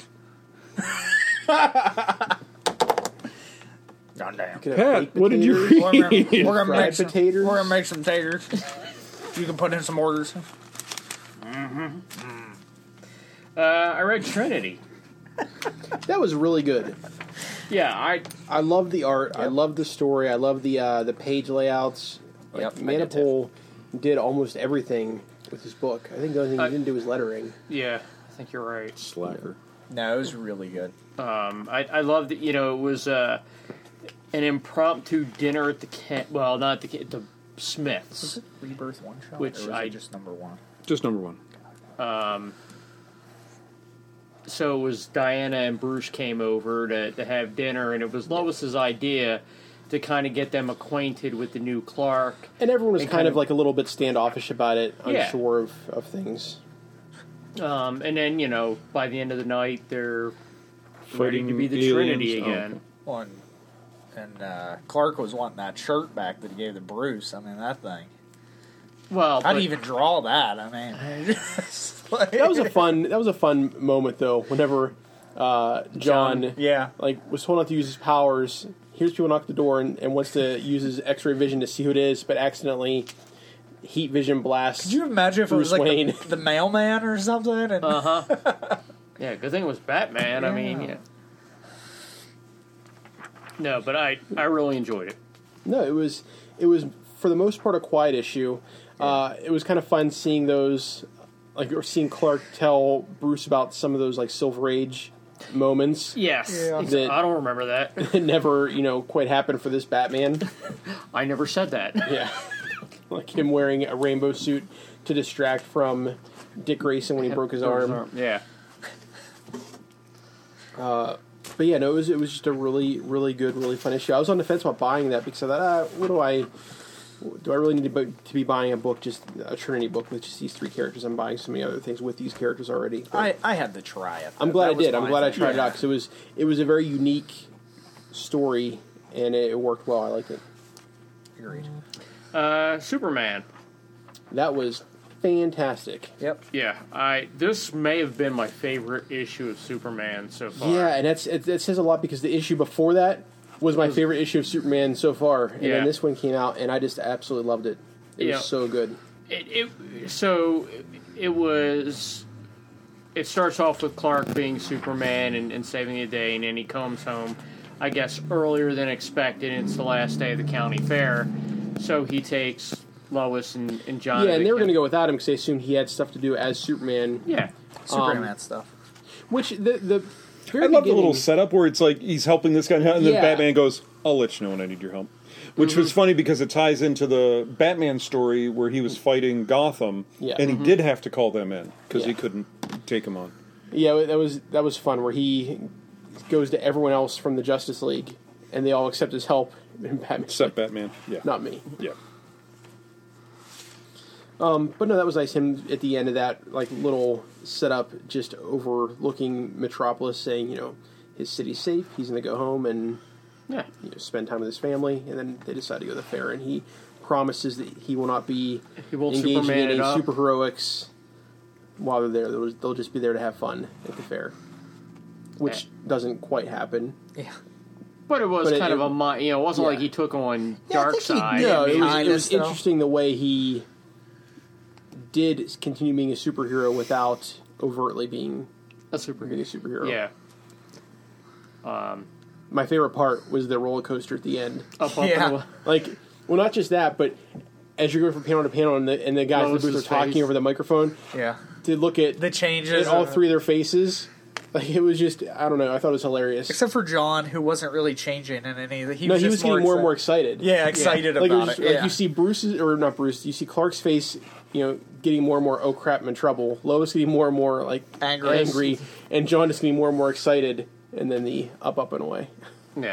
Goddamn. Could have Pat, baked what did you potatoes. read? We're gonna, we're gonna Fried make some potatoes. We're gonna make some taters. You can put in some orders. Uh, I read Trinity. That was really good. Yeah, I I love the art. I Yep. love the story. I love the uh, the page layouts. Like, Yep, I did too. Manipul did almost everything with his book. I think the only thing I- he didn't do was lettering. yeah, I think you're right. Slacker. No, it was really good. Um, I I love that. You know, it was uh, an impromptu dinner at the Kent. Well, not the Kent, the Smiths. Was it Rebirth one shot? Which or was I- it just number one? Just number one. Um, so it was Diana and Bruce came over to, to have dinner, and it was Lois's idea to kind of get them acquainted with the new Clark. And everyone was And kind, kind of of- like a little bit standoffish about it, Yeah. unsure of, of things. Um, and then, you know, by the end of the night, they're ready to Fighting be the aliens? Trinity Oh. again. Well, and, and uh, Clark was wanting that shirt back that he gave to Bruce. I mean, that thing. Well, How'd but- he even draw that? I mean, just like- That was a fun. That was a fun moment, though. Whenever uh, John, John. Yeah. like was told not to use his powers, hears people knock the door and, and wants to use his X-ray vision to see who it is, but accidentally heat vision blasts. Could you imagine if Bruce it was like Wayne. the, the mailman or something? And Uh huh. Yeah, good thing it was Batman. I mean, Yeah. yeah. No, but I, I really enjoyed it. No, it was it was for the most part a quiet issue. Uh, it was kind of fun seeing those, like or seeing Clark tell Bruce about some of those like Silver Age moments. Yes. Yeah. It's- That- I don't remember that. It never, you know, quite happened for this Batman. I never said that. Yeah, like him wearing a rainbow suit to distract from Dick Grayson when he broke his arm. Yeah. But yeah, no, it was it was just a really really good, really fun issue. I was on the fence about buying that because I thought, ah, what do I do? I really need to, bu- to be buying a book, just a Trinity book with just these three characters. I'm buying so many other things with these characters already. But I, I had to try it. I'm though. glad That I was did. I'm my glad I thing. tried it Yeah. out because it was it was a very unique story and it worked well. I liked it. Agreed. Uh, Superman. That was fantastic. Yep. Yeah, I. This may have been my favorite issue of Superman so far. Yeah, and that's it, it says a lot because the issue before that was my favorite issue of Superman so far, and Yeah. then this one came out, and I just absolutely loved it. It Yeah. was so good. It, it so it was. It starts off with Clark being Superman and, and saving the day, and then he comes home, I guess, earlier than expected. And it's the last day of the county fair, so he takes Lois and, and John. Yeah, and they were going to go without him because they assumed he had stuff to do as Superman. Yeah, Superman Um, stuff. Which the the very I love the little beginning- setup where it's like he's helping this guy, and then Yeah. Batman goes, "I'll let you know when I need your help," which was funny because it ties into the Batman story where he was fighting Gotham, Yeah. and he did have to call them in because he Yeah. couldn't take them on. Yeah, that was that was fun. Where he goes to everyone else from the Justice League, and they all accept his help. And Batman's Except like, Batman, yeah, not me. yeah. Um, but no, that was nice. Him at the end of that like little setup, just overlooking Metropolis, saying, you know, his city's safe. He's going to go home and yeah. you know spend time with his family. And then they decide to go to the fair, and he promises that he will not be He won't engaging Superman in it any up. superheroics while they're there. They'll, they'll just be there to have fun at the fair, which doesn't quite happen. Yeah. But it was But it- kind of it- a mi- you know, it wasn't yeah. like he took on Yeah, I Dark think he- Side. No, it was, Kinda it was still. interesting the way he did continue being a superhero without overtly being a being a superhero. superhero. Yeah. Um, My favorite part was the roller coaster at the end. up, up, Yeah. and away. Like, well, not just that, but as you're going from panel to panel, and the, and the guys in the Lois's booth are talking face. over the microphone, Yeah. to look at, The changes. at all of- three of their faces, like it was just, I don't know, I thought it was hilarious. Except for John, who wasn't really changing in any. He no, was he just was getting more and more excited. excited. Yeah, excited Like, it about was it. just- like yeah. you see Bruce's, or not Bruce, you see Clark's face, you know, getting more and more, oh crap, I'm in trouble. Lois getting more and more, like, Angry. angry, and John just getting more and more excited, and then the up, up, and away. Yeah.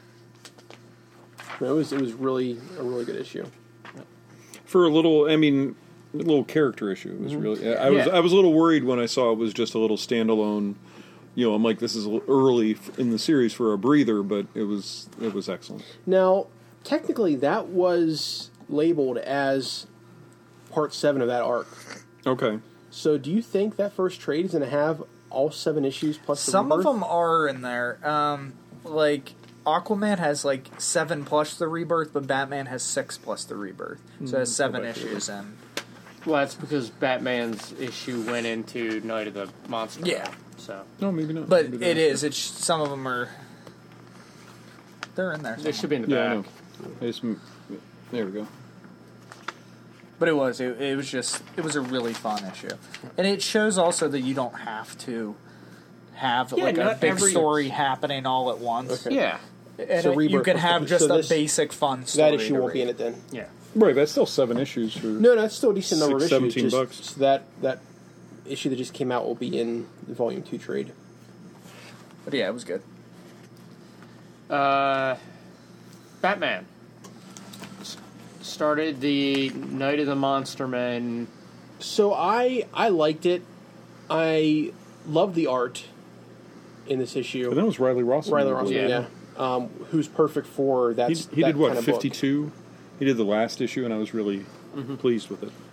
It was, it was really a really good issue. For a little, I mean, a little character issue. It was really. I was Yeah. I was a little worried when I saw it was just a little standalone. You know, I'm like, this is a little early f- in the series for a breather, but it was it was excellent. Now, technically, that was labeled as part seven of that arc. Okay. So, do you think that first trade is going to have all seven issues plus the Some of rebirth? them are in there. Um, like Aquaman has like seven plus the rebirth, but Batman has six plus the rebirth, so it has seven back to issues in. Well, that's because Batman's issue went into Night of the Monster. Yeah. So No, maybe not. But Maybe it not. is. It's some of them are. They're in there. they somewhere. should be in the Yeah, I back. know. I just, there we go. But it was. It, it was just. It was a really fun issue, and it shows also that you don't have to have Yeah, like a not big every- story happening all at once. Okay. Yeah. And So it- you Rebirth can was have the- just so a this- basic fun story. That issue to won't be in read. it then. Yeah. Right, that's still seven issues for. No, no, that's still a decent number Six, of issues. seventeen just, bucks. So that, that issue that just came out will be in the volume two trade. But yeah, it was good. Uh, Batman S- started the Night of the Monster Men. So I I liked it. I love the art in this issue. But that was Riley Rossman. Riley Rossman, Yeah. yeah, um, who's perfect for that. He, he that did what, kind of book. fifty-two? He did the last issue, and I was really Mm-hmm. pleased with it.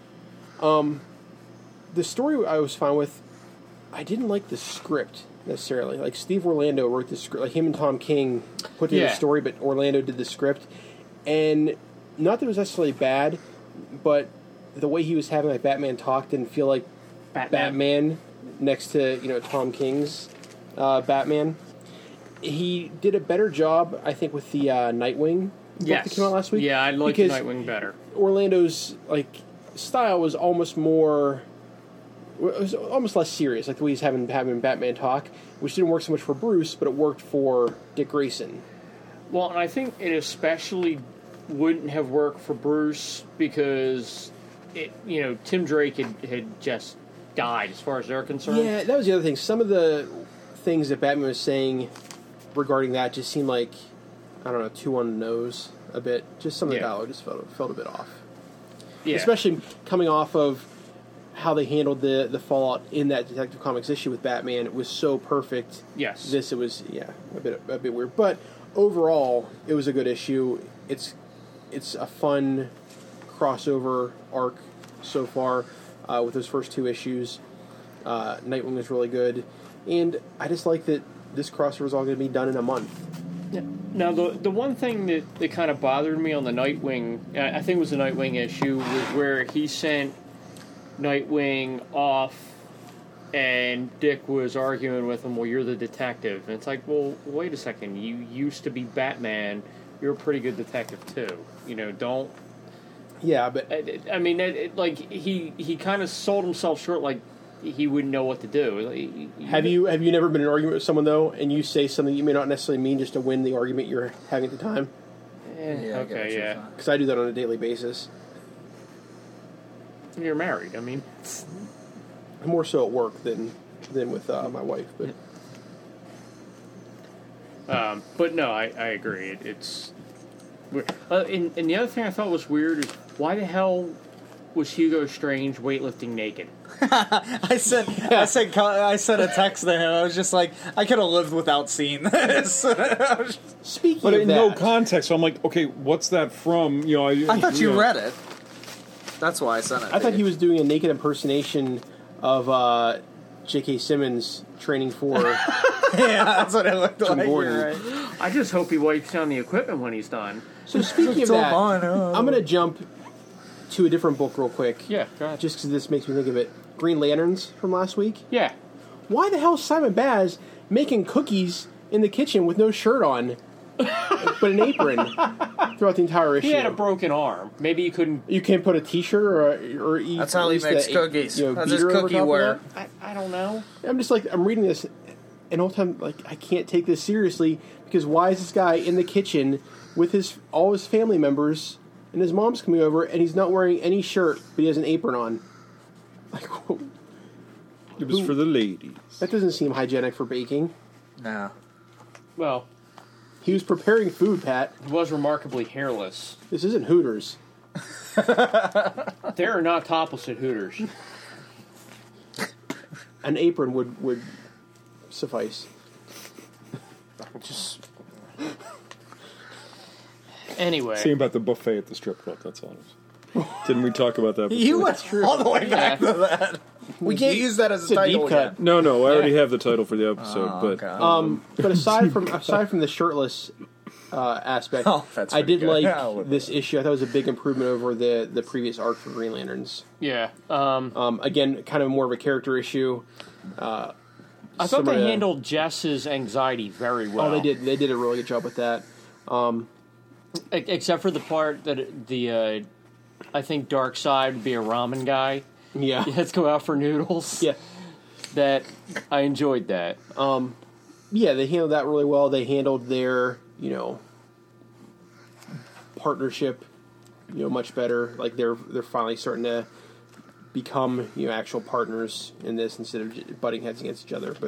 The story I was fine with. I didn't like the script necessarily. Like Steve Orlando wrote the script, like him and Tom King put together Yeah. the story, but Orlando did the script, and not that it was necessarily bad, but the way he was having like Batman talk didn't feel like Batman. Batman next to you know Tom King's uh, Batman. He did a better job, I think, with the uh, Nightwing book Yes. that came out last week. Yeah, I like because Nightwing better. Orlando's like style was almost more, it was almost less serious, like the way he's having having Batman talk, which didn't work so much for Bruce, but it worked for Dick Grayson. Well, and I think it especially wouldn't have worked for Bruce because it, you know, Tim Drake had, had just died as far as they're concerned. Yeah, that was the other thing. Some of the things that Batman was saying regarding that just seemed like, I don't know, two on the nose a bit. Just some of the Yeah. dialogue just felt felt a bit off. Yeah. Especially coming off of how they handled the the fallout in that Detective Comics issue with Batman. It was so perfect. Yes. This it was yeah a bit a bit weird, but overall it was a good issue. It's it's a fun crossover arc so far uh, with those first two issues. Uh, Nightwing was really good, and I just like that this crossover is all going to be done in a month. Now, the the one thing that, that kind of bothered me on the Nightwing, I I think it was the Nightwing issue, was where he sent Nightwing off and Dick was arguing with him, well, you're the detective. And it's like, well, wait a second. You used to be Batman. You're a pretty good detective, too. You know, don't... Yeah, but I, I mean, it, it, like, he, he kind of sold himself short, like, he wouldn't know what to do. Like, have you have you never been in an argument with someone though, and you say something you may not necessarily mean just to win the argument you're having at the time? Eh, Yeah, I get what okay, you're yeah. saying. Because I do that on a daily basis. You're married. I mean, More so at work than than with uh, my wife. But Um, but no, I, I agree. It, it's weird. Uh, and, and the other thing I thought was weird is why the hell was Hugo Strange weightlifting naked? I said, I said, I sent a text to him. I was just like, I could have lived without seeing this. speaking But of in that, no context, so I'm like, okay, what's that from? You know, I, I thought you know. read it. That's why I sent it. I thought he was doing a naked impersonation of uh, J K. Simmons training for. Yeah, that's what it looked Jim like. Gordon. You're right. I just hope he wipes down the equipment when he's done. So speaking of It's all that, fine, oh. I'm going to jump to a different book real quick. Yeah, go ahead. Just because this makes me think of it. Green Lanterns from last week. Yeah. Why the hell is Simon Baz making cookies in the kitchen with no shirt on, but an apron throughout the entire issue? He had a broken arm. Maybe he couldn't... You can't put a T-shirt or or eat. That's how at he least makes a- cookies. You know, That's his beater over cookie top of wear. that. I, I don't know. I'm just like I'm reading this, and all the time like I can't take this seriously because why is this guy in the kitchen with his all his family members and his mom's coming over and he's not wearing any shirt but he has an apron on? Like It was for the ladies. that doesn't seem hygienic for baking. No. Well, He was preparing food, Pat. he was remarkably hairless. This isn't Hooters. There are not topless at Hooters. An apron would would suffice. Just... Anyway. Same about the buffet at the strip club. That's all. It is. Didn't we talk about that before? You went all the way back Yeah. to that. We can't use that as It's a a title deep cut. yet. No, no. I already Yeah. have the title for the episode, Oh, but okay. Um, but aside from aside from the shirtless uh, aspect, Oh, that's I pretty did good. like I would- this issue. I thought it was a big improvement over the the previous arc for Green Lanterns. Yeah. Um, Um, again, kind of more of a character issue. Uh, I thought similar they to- handled Jess's anxiety very well. Oh, they did. They did a really good job with that. E- Except for the part that it- the, uh, I think Darkseid would be a ramen guy. Yeah, Let's go out for noodles. yeah, That, I enjoyed that. yeah. They handled that really well. They handled their, you know, partnership, you know, much better. Like they're they're finally starting to become, you know, actual partners in this instead of j- butting heads against each other. But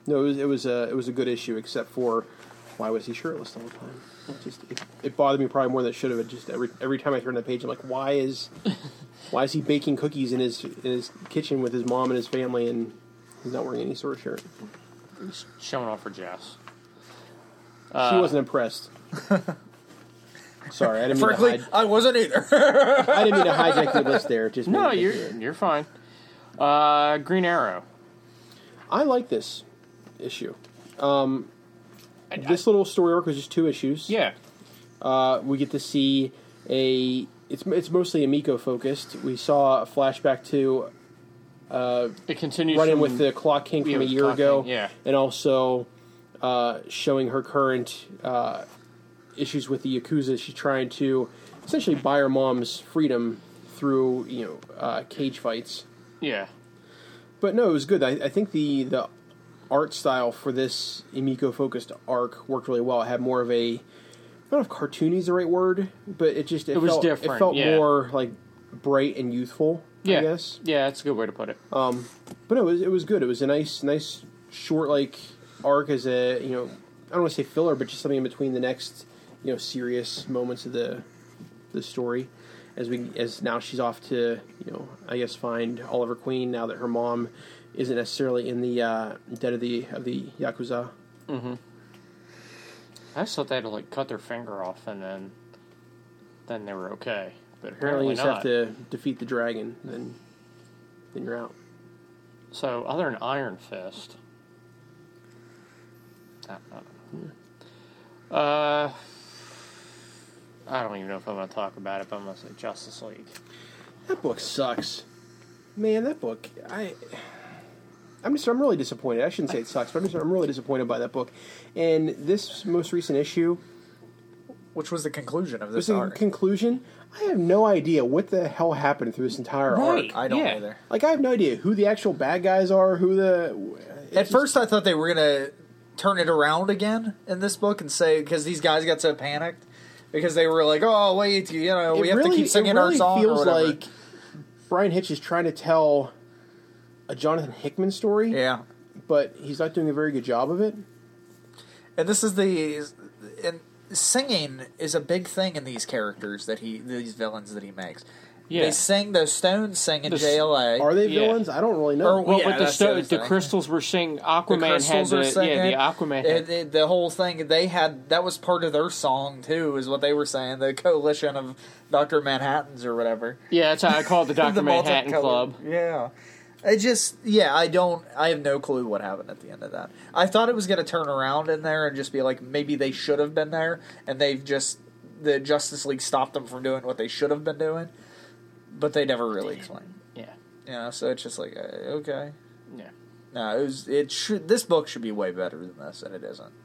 No, it was it was a it was a good issue, except for why was he shirtless the whole time? It just it, it bothered me probably more than it should have. It just every every time I turn the page, I'm like, why is why is he baking cookies in his in his kitchen with his mom and his family, and he's not wearing any sort of shirt? He's showing off for Jess. She Uh, wasn't impressed. Sorry, I didn't mean Frankly, to hide, I wasn't either. I didn't mean to hijack the list there. Just No, made me you're think of it. you're fine. Uh, Green Arrow. I like this issue. Um, this little story arc was just two issues. Yeah. Uh, we get to see a. It's it's mostly Emiko focused. We saw a flashback to uh, It continues running from, with the Clock King yeah, from a with year Clock ago, King, yeah. and also uh, showing her current uh, issues with the Yakuza. She's trying to essentially buy her mom's freedom through you know uh, cage fights. Yeah. But no, it was good. I, I think the the art style for this Emiko focused arc worked really well. It had more of a, I don't know if cartoony is the right word, but it just it, It was felt, different, It felt yeah. more like bright and youthful. Yeah. I guess. Yeah, that's a good way to put it. Um, but no, it was it was good. It was a nice nice short like arc as a you know I don't want to say filler, but just something in between the next you know serious moments of the the story. As we as now she's off to you know I guess find Oliver Queen now that her mom isn't necessarily in the uh, debt of the of the Yakuza. Mm-hmm. I just thought they had to like cut their finger off and then then they were okay. But Apparently, apparently you just not. have to defeat the dragon, then then you're out. So other than Iron Fist, I, I don't know. Uh, I don't even know if I'm going to talk about it, but I'm going to say Justice League. That book sucks, man. That book, I. I'm just. I'm really disappointed. I shouldn't say it sucks, but I'm just. I'm really disappointed by that book. And this most recent issue, Which was the conclusion of was this in arc. conclusion. I have no idea what the hell happened through this entire Right. arc. I don't Yeah. either. Like I have no idea who the actual bad guys are. Who the it's At just- first, I thought they were gonna turn it around again in this book and say because these guys got so panicked because they were like, "Oh, wait, you know, we it have really, to keep singing it really our song." feels or whatever. like Brian Hitch is trying to tell a Jonathan Hickman story, yeah. but he's not doing a very good job of it. And this is the and singing is a big thing in these characters that he these villains that he makes. Yeah. They sing. The Stones sing in The s- J L A. Are they Yeah. villains? I don't really know. Or- Well, Yeah, but the, that's sto- the other the thing. crystals were saying The Aquaman had crystals the are singing. yeah the Aquaman had, The, the whole thing they had that was part of their song too, is what they were saying. The coalition of Doctor Manhattans or whatever. yeah that's how I call it the Doctor The Manhattan multicolored- Club. Yeah. I just, yeah, I don't, I have no clue what happened at the end of that. I thought it was going to turn around in there and just be like, maybe they should have been there, and they've just, the Justice League stopped them from doing what they should have been doing, but they never really explained. Yeah, You know, so it's just like, uh, okay. yeah. No, it was, it should, this book should be way better than this, and it isn't.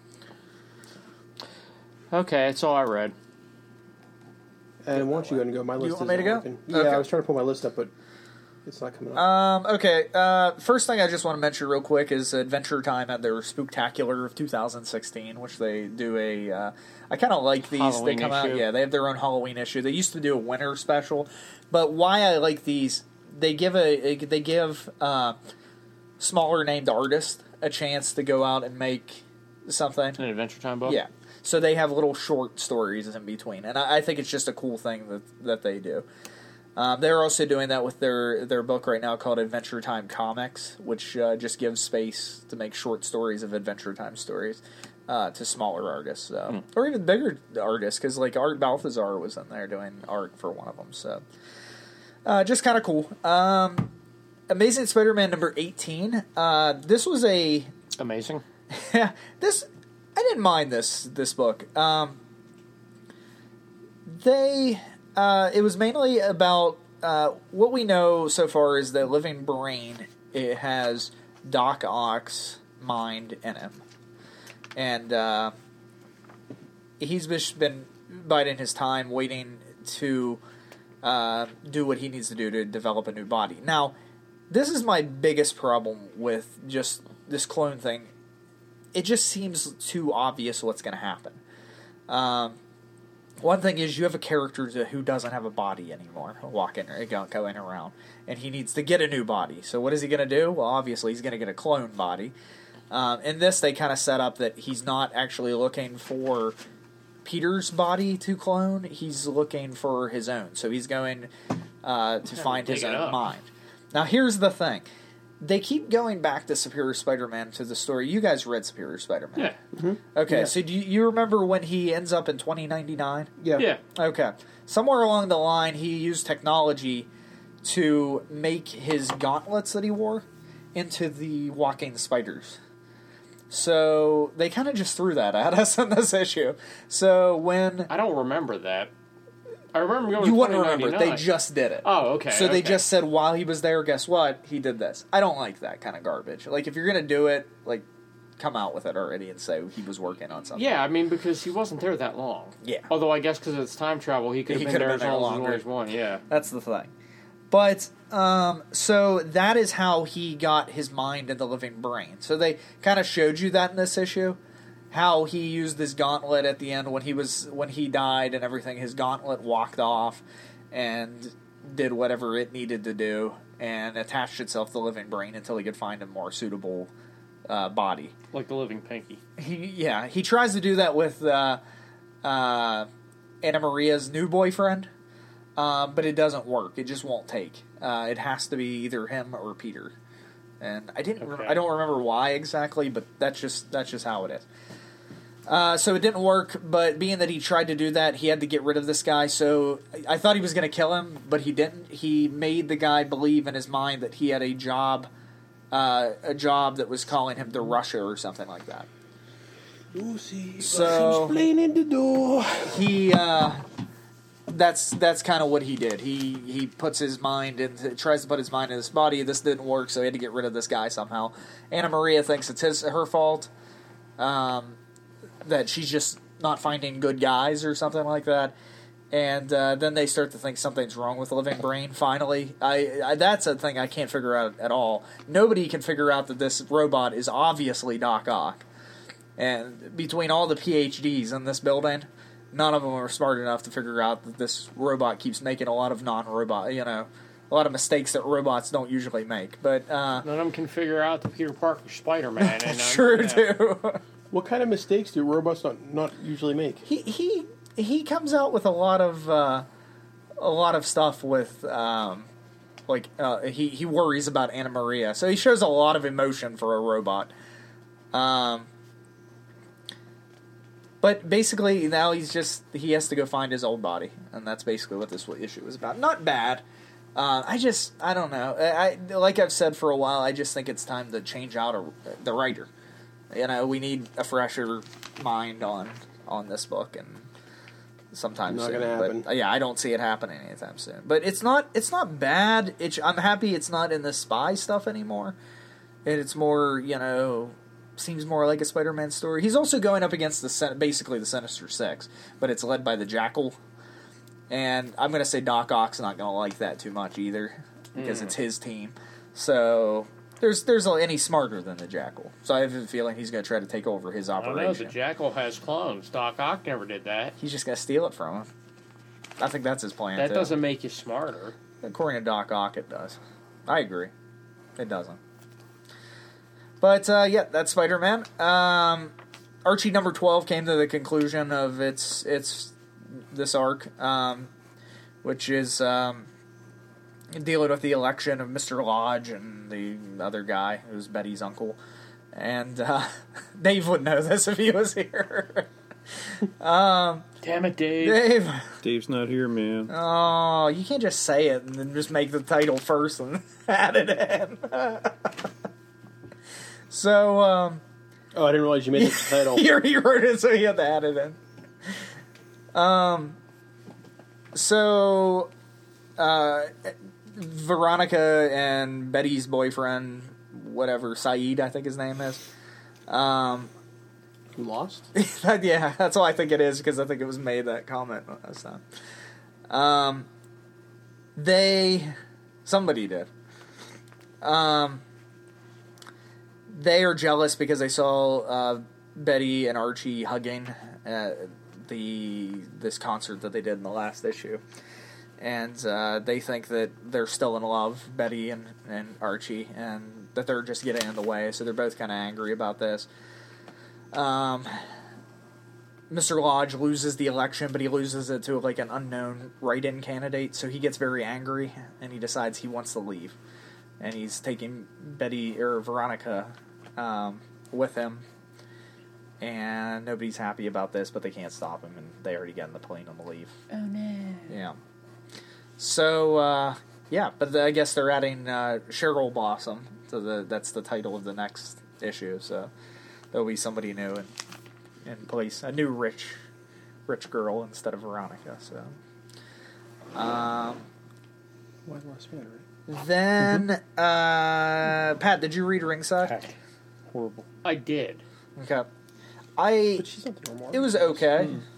Okay, that's all I read. And why don't you go and go? My list want is me to go? working. Yeah, Okay. I was trying to pull my list up, but it's not coming up. Um, okay, uh, first thing I just want to mention real quick is Adventure Time had their Spooktacular of two thousand sixteen, which they do a, uh, I kind of like these. Halloween they come out, issue. yeah, they have their own Halloween issue. They used to do a winter special, but why I like these, they give a, they give, uh, smaller named artists a chance to go out and make something. An Adventure Time book. Yeah. So they have little short stories in between, and I, I think it's just a cool thing that that they do. Um, they're also doing that with their their book right now called Adventure Time Comics, which uh, just gives space to make short stories of Adventure Time stories uh, to smaller artists, so. Hmm. or even bigger artists, because like Art Balthazar was in there doing art for one of them. So uh, just kind of cool. Um, Amazing Spider-Man number eighteen. Uh, this was a Amazing. yeah, this I didn't mind this this book. Um, they uh, it was mainly about uh, what we know so far is the living brain. It has Doc Ock's mind in him, and uh, he's just been biding his time, waiting to uh, do what he needs to do to develop a new body. Now, this is my biggest problem with just this clone thing. It just seems too obvious what's going to happen. Um, one thing is you have a character who doesn't have a body anymore, walking or going around, and he needs to get a new body. So what is he going to do? Well, obviously he's going to get a clone body. Um, in this, they kind of set up that he's not actually looking for Peter's body to clone. He's looking for his own. So he's going uh, to find his own up. mind. Now, here's the thing. They keep going back to Superior Spider-Man to the story. You guys read Superior Spider-Man. Yeah. Mm-hmm. Okay, Yeah. so do you, you remember when he ends up in twenty ninety-nine? Yeah. Yeah. Okay. Somewhere along the line, he used technology to make his gauntlets that he wore into the walking spiders. So they kind of just threw that at us in this issue. So when I don't remember that. I remember going you to wouldn't remember, twenty they ninety-nine. just did it. Oh, okay. So they okay. just said while he was there, guess what? He did this. I don't like that kind of garbage. Like if you're gonna do it, like come out with it already and say he was working on something. Yeah, I mean, because he wasn't there that long. Yeah. Although I guess because it's time travel, he could have He been could have there been as there long as longer. always one. Yeah. That's the thing. But, um, so that is how he got his mind in the living brain. So they kind of showed you that in this issue. How he used his gauntlet at the end when he was, when he died and everything. His gauntlet walked off and did whatever it needed to do and attached itself to the living brain until he could find a more suitable, uh, body. Like the living Pinky. He, yeah, he tries to do that with, uh, uh, Anna Maria's new boyfriend. Um, but it doesn't work. It just won't take. Uh, it has to be either him or Peter, and I didn't. Okay. Re- I don't remember why exactly, but that's just that's just how it is. Uh, so it didn't work. But being that he tried to do that, he had to get rid of this guy. So I, I thought he was going to kill him, but he didn't. He made the guy believe in his mind that he had a job, uh, a job that was calling him to Russia or something like that. Lucy, So- explaining the door. He. Uh, That's that's kind of what he did. He he puts his mind into tries to put his mind in his body. This didn't work, so he had to get rid of this guy somehow. Anna Maria thinks it's his her fault, um, that she's just not finding good guys or something like that. And uh, then they start to think something's wrong with the living brain. Finally, I, I that's a thing I can't figure out at all. Nobody can figure out that this robot is obviously Doc Ock. And between all the P H Ds in this building, none of them are smart enough to figure out that this robot keeps making a lot of non-robot, you know, a lot of mistakes that robots don't usually make. But uh, None of them can figure out the Peter Parker Spider-Man. and, um, true yeah. too. What kind of mistakes do robots not, not usually make? he he he comes out with a lot of uh, a lot of stuff with um, like uh, he he worries about Anna Maria, so he shows a lot of emotion for a robot. Um. But basically, now he's just, he has to go find his old body. And that's basically what this issue is about. Not bad. Uh, I just, I don't know. I, I like I've said for a while, I just think it's time to change out a, the writer. You know, we need a fresher mind on on this book. And sometime Not soon. gonna happen. But, uh, yeah, I don't see it happening anytime soon. But it's not, it's not bad. It's, I'm happy it's not in the spy stuff anymore. And it's more, you know... seems more like a Spider-Man story. He's also going up against the Sin- basically the Sinister Six, but it's led by the Jackal. And I'm going to say Doc Ock's not going to like that too much either, because mm. it's his team. So there's there's any smarter than the Jackal. So I have a feeling he's going to try to take over his I operation. don't know, the Jackal has clones. Doc Ock never did that. He's just going to steal it from him. I think that's his plan, That too. doesn't make you smarter. According to Doc Ock, it does. I agree. It doesn't. But, uh, yeah, that's Spider-Man. Um, Archie number twelve came to the conclusion of its its this arc, um, which is um, dealing with the election of Mister Lodge and the other guy, who's Betty's uncle. And uh, Dave would know this if he was here. um, Damn it, Dave. Dave. Dave's not here, man. Oh, you can't just say it and then just make the title first and add it in. So, um... Oh, I didn't realize you made the title. he already wrote it, so he had to add it in. Um... So... Uh... Veronica and Betty's boyfriend, whatever, Saeed, I think his name is. Um... You lost? Yeah, that's all I think it is, because I think it was made that comment last time. Um... They... Somebody did. Um... They are jealous because they saw uh, Betty and Archie hugging at the this concert that they did in the last issue, and uh, they think that they're still in love, Betty and, and Archie, and that they're just getting in the way, so they're both kind of angry about this. Um, Mister Lodge loses the election, but he loses it to like an unknown write-in candidate, so he gets very angry, and he decides he wants to leave. And he's taking Betty, or Veronica, um, with him, and nobody's happy about this, but they can't stop him, and they already get in the plane on the leave. Oh, no. Yeah. So, uh, yeah, but the, I guess they're adding uh, Cheryl Blossom. So the, that's the title of the next issue. So there'll be somebody new in, in place. A new rich rich girl instead of Veronica. So, um, Why the last man, right? Then, uh, Pat, did you read Ringside? Heck, horrible. I did. Okay. I, But she's not the normal. it was okay. Mm.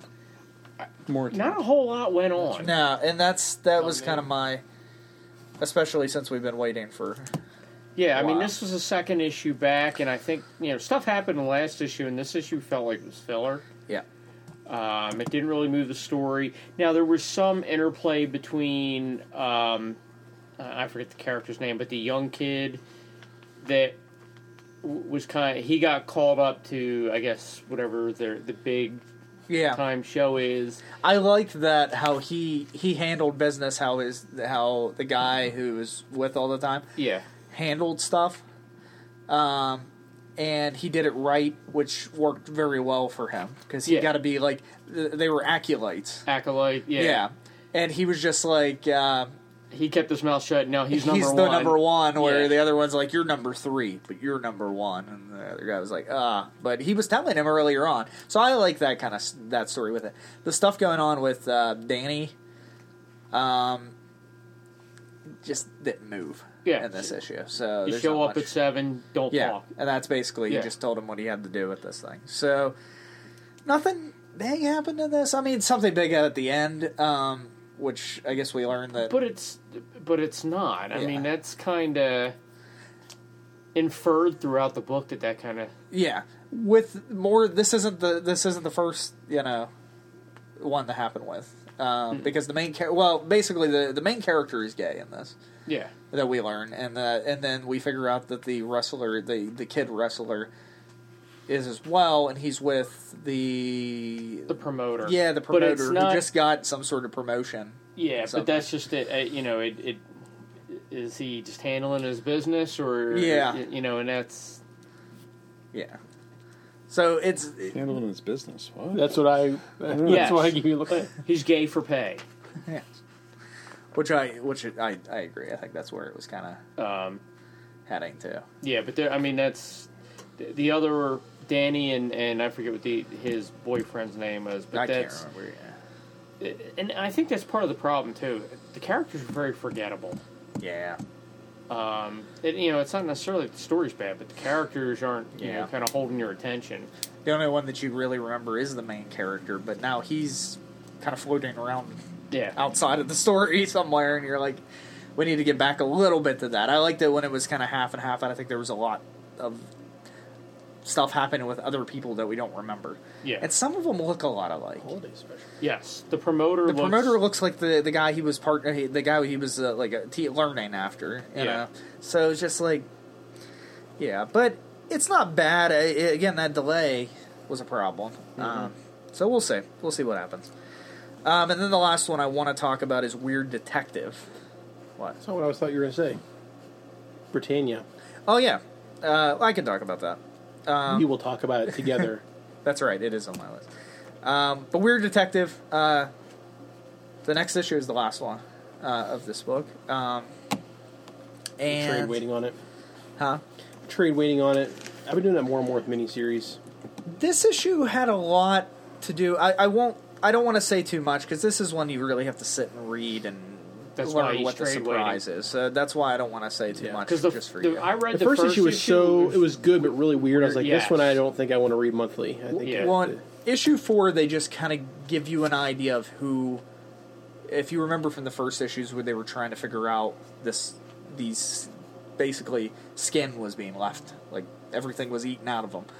More Not a whole lot went on. No, and that's, that Oh, was man. kind of my, especially since we've been waiting for, Yeah, I mean, Wow. this was the second issue back, and I think, you know, stuff happened in the last issue, and this issue felt like it was filler. yeah. Um, it didn't really move the story. Now, there was some interplay between, um, uh, I forget the character's name, but the young kid that w- was kind of, he got called up to, I guess, whatever their, the big Yeah. time show is. I liked that how he he handled business, how his how the guy who was with all the time Yeah. handled stuff, um, and he did it right, which worked very well for him because he Yeah. got to be like th- they were acolytes, Acolyte, yeah. yeah. and he was just like uh, He kept his mouth shut. Now he's number he's one. the number one, where Yeah. the other one's like you're number three, but you're number one, and the other guy was like ah, but he was telling him earlier on, so I like that kind of that story with it. The stuff going on with uh, Danny, um, just didn't move Yeah. in this issue. So You there's show not up much. at seven, don't Yeah, talk. and that's basically he Yeah. just told him what he had to do with this thing. So nothing big happened in this. I mean, something big at the end, um, which I guess we learned that. But it's but it's not. I Yeah. mean, that's kind of inferred throughout the book that that kind of Yeah, with more. This isn't the this isn't the first you know one to happen with um, because the main char- well basically the the main character is gay in this yeah. that we learn, and uh, and then we figure out that the wrestler the the kid wrestler is as well, and he's with the The promoter. yeah the But it's promoter not- who just got some sort of promotion. Yeah, something. but that's just it. Uh, you know, it, it is he just handling his business, or Yeah. you know, and that's Yeah. So it's handling his business. What? That's what I. That's Yes. why I give you a look at. he's gay for pay. yeah. Which I which I I agree. I think that's where it was kind of Um, heading to. yeah, but there, I mean, that's the, the other Danny and and I forget what the his boyfriend's name was, but I can't that's remember. Yeah. and I think that's part of the problem too. The characters are very forgettable. Yeah. Um, it, you know, it's not necessarily that the story's bad, but the characters aren't, you Yeah. know, kind of holding your attention. The only one that you really remember is the main character, but now he's kind of floating around Yeah. outside of the story somewhere, and you're like, we need to get back a little bit to that. I liked it when it was kind of half and half, and I think there was a lot of stuff happening with other people that we don't remember. Yeah. And some of them look a lot alike. Holiday special. Yes, the promoter. The looks, promoter looks like the the guy he was part the guy he was uh, like a t- learning after, you Yeah. know. So it's just like, yeah, but it's not bad. I, again, that delay was a problem. Mm-hmm. Um, so we'll see. We'll see what happens. Um, and then the last one I want to talk about is Weird Detective. What? That's not what I was thought you were going to say. Britannia. Oh yeah, uh, I can talk about that. Um, we will talk about it together. That's right. It is on my list. Um, but Weird Detective. Uh, the next issue is the last one uh, of this book. Um, and Trade waiting on it. Huh? Trade waiting on it. I've been doing that more and more with miniseries. This issue had a lot to do. I, I won't. I don't want to say too much because this is one you really have to sit and read and That's why learn he's what the trade surprise is. So that's why I don't want to say too Yeah. much Because the, just for the you. I read The, the, first, issue was so was- it was good but really weird. I was like, Yes. this one I don't think I want to read monthly. I think Yeah. I- Well, in issue four, they just kind of give you an idea of who. If you remember from the first issues where they were trying to figure out this, these basically skin was being left, like everything was eaten out of them.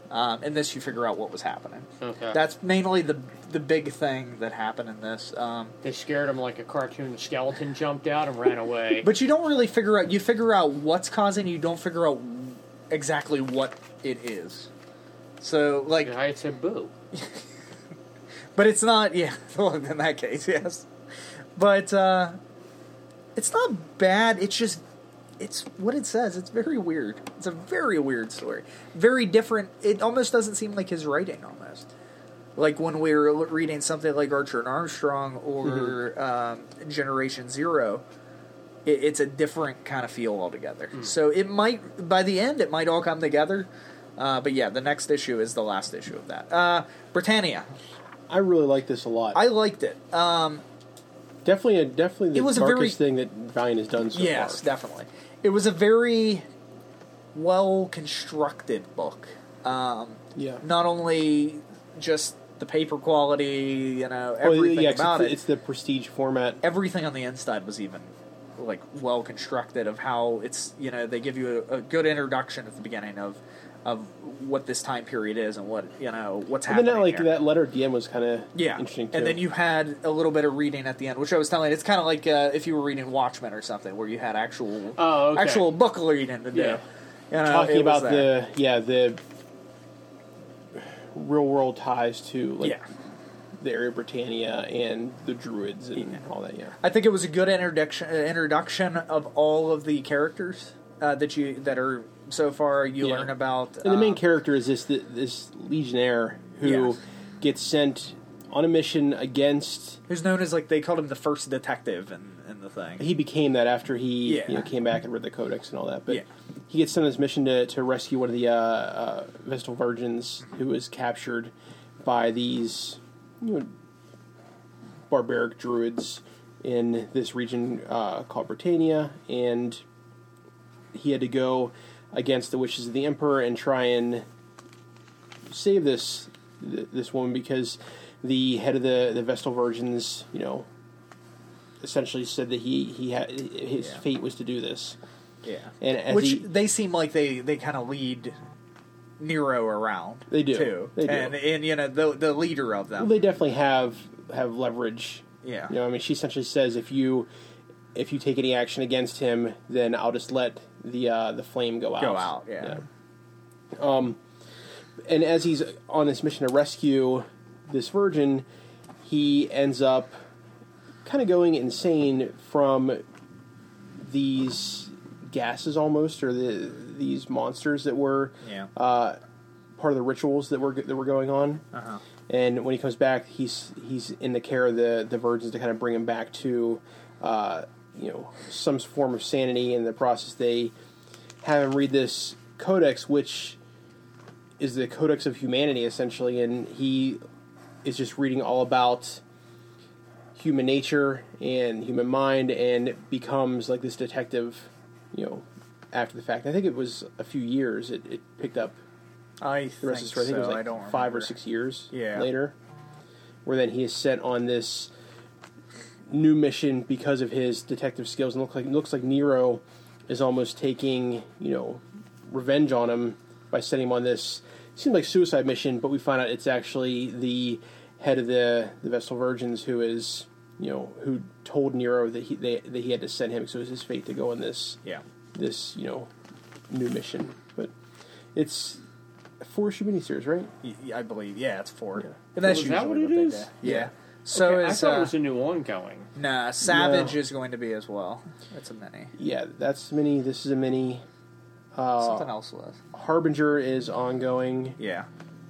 Um, in this, you figure out what was happening. Okay. That's mainly the the big thing that happened in this. Um, They scared him like a cartoon skeleton jumped out and ran away. but you don't really figure out. You figure out what's causing. You don't figure out exactly what it is. So, like, I had said boo. but it's not. Yeah, well, in that case, yes. But uh, it's not bad. It's just. It's what it says. It's very weird. It's a very weird story. Very different. It almost doesn't seem like his writing, almost. Like when we were reading something like Archer and Armstrong or mm-hmm. um, Generation Zero, it, it's a different kind of feel altogether. Mm. So it might, by the end, it might all come together. Uh, but yeah, the next issue is the last issue of that. Uh, Britannia. I really like this a lot. I liked it. Um, definitely, a, definitely the it was darkest a very, thing that Valiant has done so yes, far. Yes, definitely. It was a very well-constructed book. Um, yeah. Not only just the paper quality, you know, everything well, yeah, about it's, it. It's the prestige format. Everything on the inside was even, like, well-constructed of how it's, you know, they give you a, a good introduction at the beginning of of what this time period is and what, you know, what's and happening then that, like, here. that letter at the end was kind of yeah. interesting, too. And then you had a little bit of reading at the end, which I was telling you, it's kind of like uh, if you were reading Watchmen or something, where you had actual oh, okay. actual book reading to do. Yeah. You know, talking about the yeah the real world ties to like yeah. the area of Britannia and the Druids and yeah. all that. Yeah, I think it was a good introduction uh, introduction of all of the characters uh, that you that are so far you yeah. learn about. And the main um, character is this this legionnaire who yeah. gets sent on a mission against. who's known as like they called him the first detective in, in the thing. He became that after he Yeah. you know, came back and read the Codex and all that. But Yeah. he gets sent on this mission to, to rescue one of the uh, uh, Vestal Virgins who was captured by these you know, barbaric druids in this region uh, called Britannia, and he had to go against the wishes of the Emperor and try and save this this woman because the head of the, the Vestal Virgins, you know, essentially said that he, he had his Yeah. fate was to do this. Yeah, And as which he, they seem like they, they kind of lead Nero around. They do. too. They do. And and you know the the leader of well, them. they definitely have have leverage. Yeah. You know, I mean, she essentially says if you if you take any action against him, then I'll just let the uh, the flame go out. Go out. Yeah. Yeah. Um, and as he's on this mission to rescue this virgin, he ends up kind of going insane from these gases almost, or the these monsters that were Yeah. uh, part of the rituals that were that were going on. Uh-huh. And when he comes back, he's he's in the care of the, the virgins to kind of bring him back to, uh, you know, some form of sanity. In the process, they have him read this codex, which is the Codex of Humanity, essentially, and he is just reading all about human nature and human mind, and becomes like this detective, you know, after the fact. I think it was a few years it, it picked up. I The think rest of the story, I think so. it was I like don't five remember. or six years Yeah. later, where then he is sent on this new mission because of his detective skills, and look like looks like Nero is almost taking you know revenge on him by sending him on this. Seems like suicide mission, but we find out it's actually the head of the the Vestal Virgins who is you know who told Nero that he they, that he had to send him, so it was his fate to go on this Yeah. this you know new mission. But it's four issue miniseries, right? Y- y- I believe. Yeah, it's four. Yeah. And that's Oh, is that usually what it they is? do. Yeah. So Okay, I is thought uh, it was a new ongoing. nah. Savage No. is going to be as well. It's a mini. Yeah, that's mini. This is a mini. Uh, Something else was. Harbinger is ongoing. Yeah.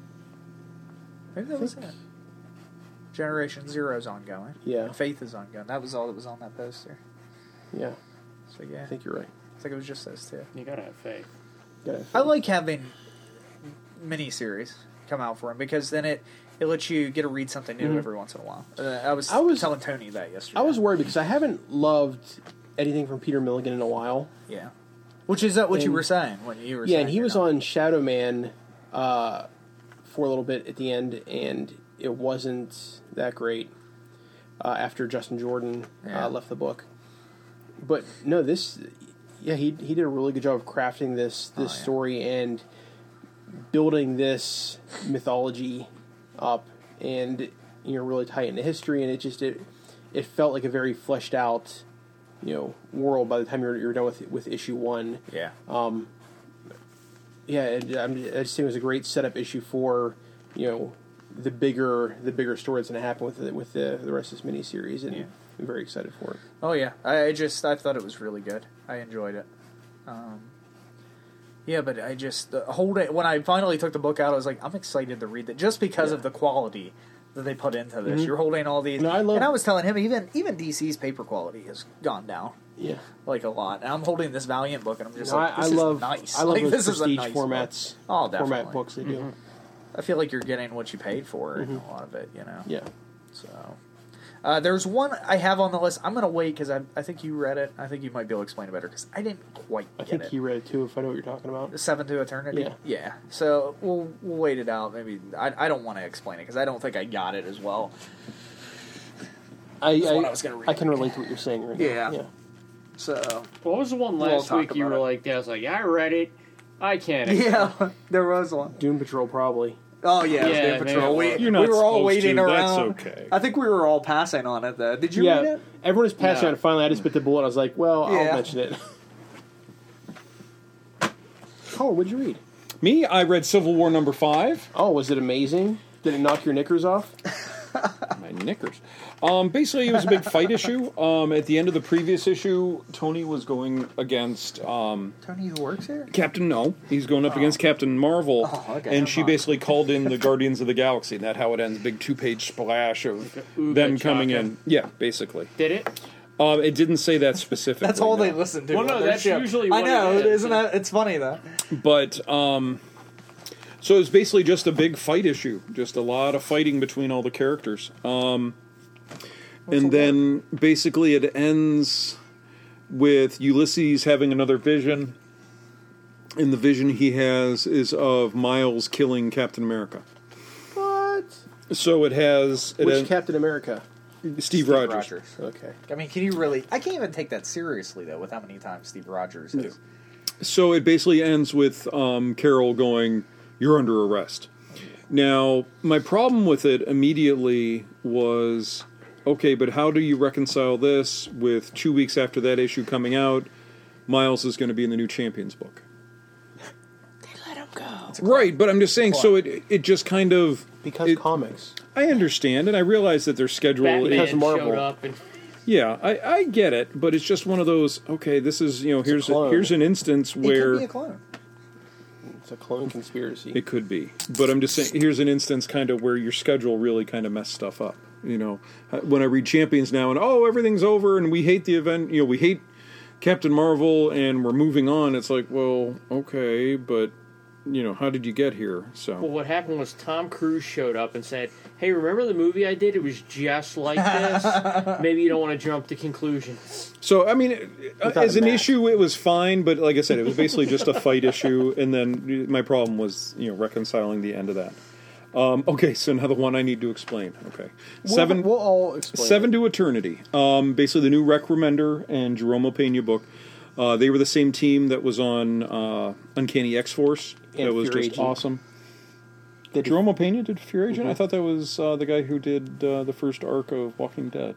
Maybe that was it. Generation Zero is ongoing. Yeah, Faith is ongoing. That was all that was on that poster. yeah, So yeah, I think you're right. I think it was just those two. You gotta have faith. Gotta- I like having miniseries come out for him because then it it lets you get to read something new Mhm. every once in a while. Uh, I was I was- telling Tony that yesterday. I was worried because I haven't loved anything from Peter Milligan in a while. yeah, which is that what you And- were saying when you were Yeah, saying and he you're was not- on Shadow Man uh, for a little bit at the end, and it wasn't that great uh, after Justin Jordan Yeah. uh, left the book. But no, this, yeah, he he did a really good job of crafting this this Oh, yeah. story and building this mythology up, and you know, really tie it into history, and it just it it felt like a very fleshed out, you know, world by the time you're you're done with with issue one. Yeah. Um, yeah, it, I'm, I just think it was a great setup issue for, you know, the bigger the bigger story that's going to happen with the, with the the rest of this miniseries, and Yeah. I'm very excited for it. Oh yeah, I, I just I thought it was really good. I enjoyed it. Um, yeah, but I just uh, hold it when I finally took the book out. I was like, I'm excited to read it just because Yeah. of the quality that they put into this. Mhm. You're holding all these, No, I love- and I was telling him even even D C's paper quality has gone down Yeah, like a lot. And I'm holding this Valiant book, and I'm just no, like, I, this I is love nice. I love like, those this is a prestige nice formats. book. Oh, definitely. Format books they do. Mhm. I feel like you're getting what you paid for in a lot of it. You know. Yeah. So, uh, there's one I have on the list. I'm going to wait because I, I think you read it. I think you might be able to explain it better because I didn't quite I get think it. he read it too. If I know what you're talking about. Seven to Eternity? Yeah. Yeah. So we'll, we'll wait it out. Maybe I, I don't want to explain it because I don't think I got it as well. I That's I, what I was gonna read. I can relate to what you're saying right Yeah. now. Yeah. So, What was the one We'll last talk week you about were it. like, yeah, I was like, yeah, I read it. I can't. yeah, there was one. Doom Patrol probably. Oh, yeah, Yeah, Doom Patrol. maybe We, it You're not we were all supposed waiting to. around. That's okay. I think we were all passing on it, though. Did you yeah, read it? everyone is passing No. on it. Finally, I just bit the bullet. I was like, well, I'll Yeah. mention it. Oh, what'd you read? Me, I read Civil War number five. Oh, was it amazing? Did it knock your knickers off? My knickers. Um, basically, it was a big fight issue. Um, at the end of the previous issue, Tony was going against um, Tony who works here? Captain. No, he's going up against Captain Marvel, Oh, okay, and never she mind. basically called in the Guardians of the Galaxy. And that's how it ends. Big two-page splash of Ooga them coming chaka. in. Yeah, basically. Did it? Um, it didn't say that specifically. That's all no. they listen to. Well, no, on their that's ship. usually I what know, it is. isn't that? It's funny though. But um, so it's basically just a big fight issue, just a lot of fighting between all the characters. Um, and then basically it ends with Ulysses having another vision, and the vision he has is of Miles killing Captain America. What? So it has it Which has Captain America? Steve, Rogers. Okay. I mean, can you really? I can't even take that seriously though, with how many times Steve Rogers is. So it basically ends with um, Carol going, "You're under arrest." Now, my problem with it immediately was, okay, but how do you reconcile this with two weeks after that issue coming out, Miles is going to be in the new Champions book? They let him go. Right, but I'm just saying, so it it just kind of... Because it- comics. I understand, and I realize that their schedule... Batman Because Marvel. showed up and Yeah, I, I get it, but it's just one of those, okay, this is, you know, here's a, clone. here's an instance He where... could be a clone. It's a clone conspiracy. It could be, but I'm just saying. Here's an instance, kind of where your schedule really kind of messed stuff up. You know, when I read Champions now, and oh, everything's over, and we hate the event. You know, we hate Captain Marvel, and we're moving on. It's like, well, okay, but you know, how did you get here? So, well, what happened was Tom Cruise showed up and said, "Hey, remember the movie I did? It was just like this. Maybe you don't want to jump to conclusions." so I mean, uh, Without as a an mask. issue, it was fine, but like I said, it was basically just a fight issue, and then my problem was, you know, reconciling the end of that. Um, okay, so now the one I need to explain. Okay, We'll- seven. We'll all explain. Seven it. to Eternity. Um, basically, the new Rec Remender and Jerome Pena book. Uh, they were the same team that was on uh, Uncanny X-Force. And That was Fear just Agent. awesome. Did Jerome Pena did Fear Agent? Mhm. I thought that was uh, the guy who did uh, the first arc of Walking Dead.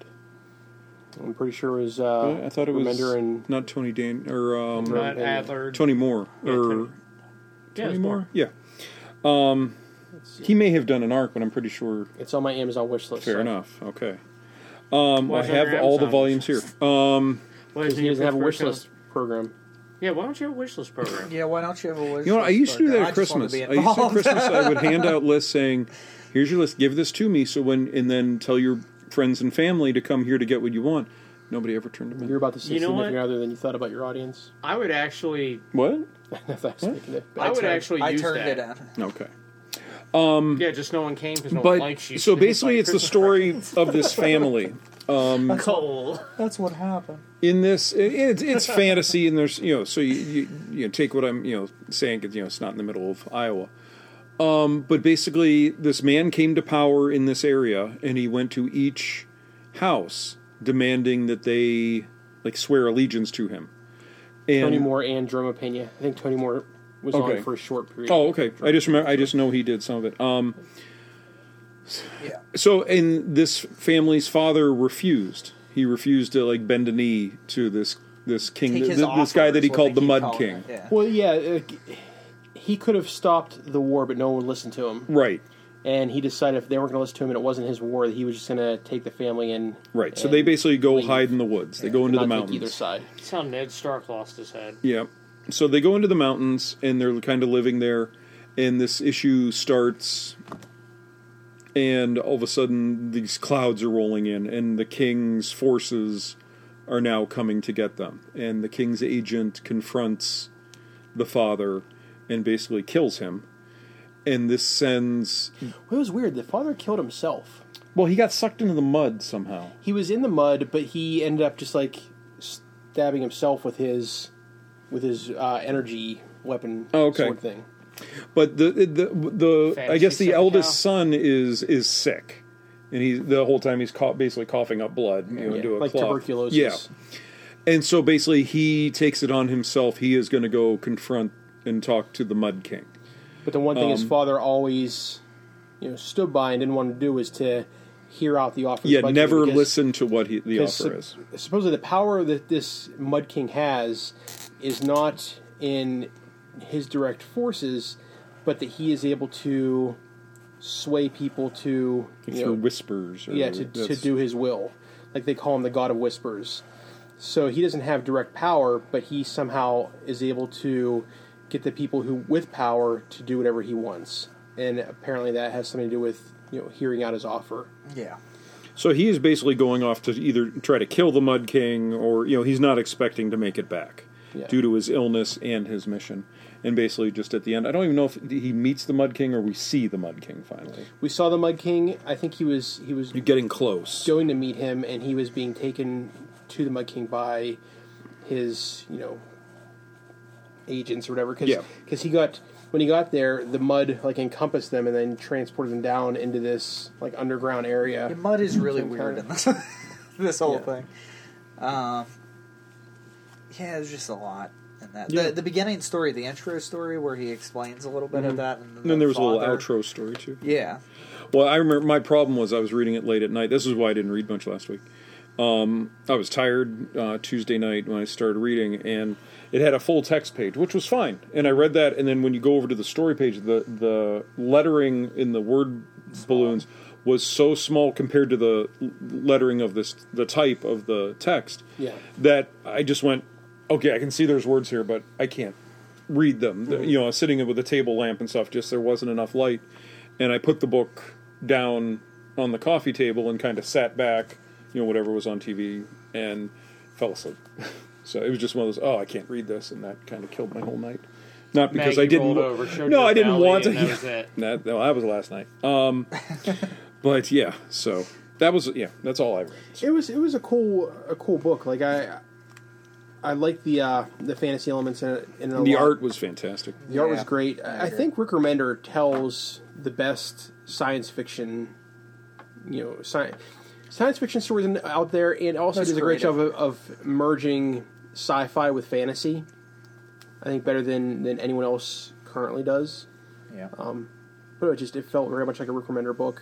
I'm pretty sure it was. Uh, I thought it was Remender and not Tony Dan or um, Jerome Matt Pena. Adler. Tony Moore Yeah, or Tony- Yeah, Tony it's Moore. Moore. Yeah, um, he may have done an arc, but I'm pretty sure. It's on my Amazon wish list. Fair so- enough. Okay. Um, Why I is it on have your all the Amazon volumes here. list? Um, Why Because isn't he your doesn't have a Pittsburgh wish show- list program. Yeah, why don't you have a wish list program? Yeah, why don't you have a wish? You know what? I list used to do that program? at I just wanted Christmas. to be I used to at involved. Christmas. I would hand out lists saying, "Here's your list. Give this to me." So when and then tell your friends and family to come here to get what you want. Nobody ever turned them in. You're about to say You know significant what? other than you thought about your audience. I would actually, What? That's actually making it I would turned- actually I use turned that. it in. Okay. Yeah, just no one came because no But one likes you. so It's basically, like it's the Christmas story presents. of this family. Cole. That's what happened. In this, it, it's, it's fantasy, and there's you know, so you, you you know, take what I'm you know saying because you know it's not in the middle of Iowa. Um, but basically, this man came to power in this area, and he went to each house demanding that they like swear allegiance to him. And Tony Moore and Jerome Pena. I think Tony Moore was Okay. on for a short period. Oh, okay. I just remember. I just know he did some of it. Um, Yeah. so, and this family's father refused. He refused to like bend a knee to this this king, Take his th- this guy offer that he is what called they the keep Mud calling King. it, Yeah. Well, yeah, uh, he could have stopped the war, but no one would listen to him. Right. And he decided if they weren't going to listen to him and it wasn't his war, that he was just going to take the family in. Right. So and they basically go leave. hide in the woods. They go into not the take mountains. either side. That's how Ned Stark lost his head. Yeah. So they go into the mountains and they're kind of living there, and this issue starts, and all of a sudden these clouds are rolling in, and the king's forces are now coming to get them, and the king's agent confronts the father and basically kills him, and this sends. Well, it was weird. The father killed himself. Well, he got sucked into the mud somehow. He was in the mud, but he ended up just like stabbing himself with his with his uh, energy weapon Oh, okay. sword thing. But the the the I Fantasy guess the second eldest cow. son is is sick, and he the whole time he's cough, basically coughing up blood, you know, Yeah, into a like cloth. tuberculosis. Yeah, and so basically he takes it on himself. He is going to go confront and talk to the Mud King. But the one thing his Um, father always, you know, stood by and didn't want to do was to hear out the offer. of Yeah, Mud King, never because- listen to what he, the because offer sup- is. Supposedly, the power that this Mud King has is not in his direct forces, but that he is able to sway people to, you Through know, whispers. Or yeah, to, to that's- do his will. Like they call him the God of Whispers. So he doesn't have direct power, but he somehow is able to get the people who with power to do whatever he wants. And apparently that has something to do with, you know, hearing out his offer. Yeah. So he is basically going off to either try to kill the Mud King, or you know he's not expecting to make it back Yeah. due to his illness and his mission. And basically, just at the end, I don't even know if he meets the Mud King or we see the Mud King finally. We saw the Mud King. I think he was he was You're getting close. going to meet him, and he was being taken to the Mud King by his, you know, agents or whatever. Cause, Yeah. Because he got when he got there, the mud like encompassed them and then transported them down into this like underground area. The mud is really Some weird kind in this this whole Yeah. thing. Um, yeah, there's just a lot in that. Yeah. The, the beginning story, the intro story, where he explains a little bit of that, and then, And then the there was a little father- outro story too. Yeah, Well, I remember my problem was I was reading it late at night. This is why I didn't read much last week. Um, I was tired uh, Tuesday night when I started reading, and it had a full text page, which was fine. And I read that, and then when you go over to the story page, the the lettering in the word balloons was so small compared to the lettering of this the type of the text Yeah. that I just went, okay, I can see there's words here, but I can't read them. The- you know, I was sitting with a table lamp and stuff, just there wasn't enough light, and I put the book down on the coffee table and kind of sat back, you know, whatever was on T V, and fell asleep. So it was just one of those, oh, I can't read this, and that kind of killed my whole night. Not because Maggie I didn't. rolled wa- over, showed no, your I didn't belly, want to. and that was it. That, no, that was last night. Um, but yeah, so that was yeah, that's all I read. It was it was a cool a cool book. Like I I like the uh, the fantasy elements in it. In it a The lot. art was fantastic. The art Yeah, was great. I I, I agree. think Rick Remender tells the best science fiction, you know, sci- science fiction stories in- out there, and also Most does a great job creative. of, of merging sci-fi with fantasy. I think better than, than anyone else currently does. yeah. Um, but it just it felt very much like a Rick Remender book.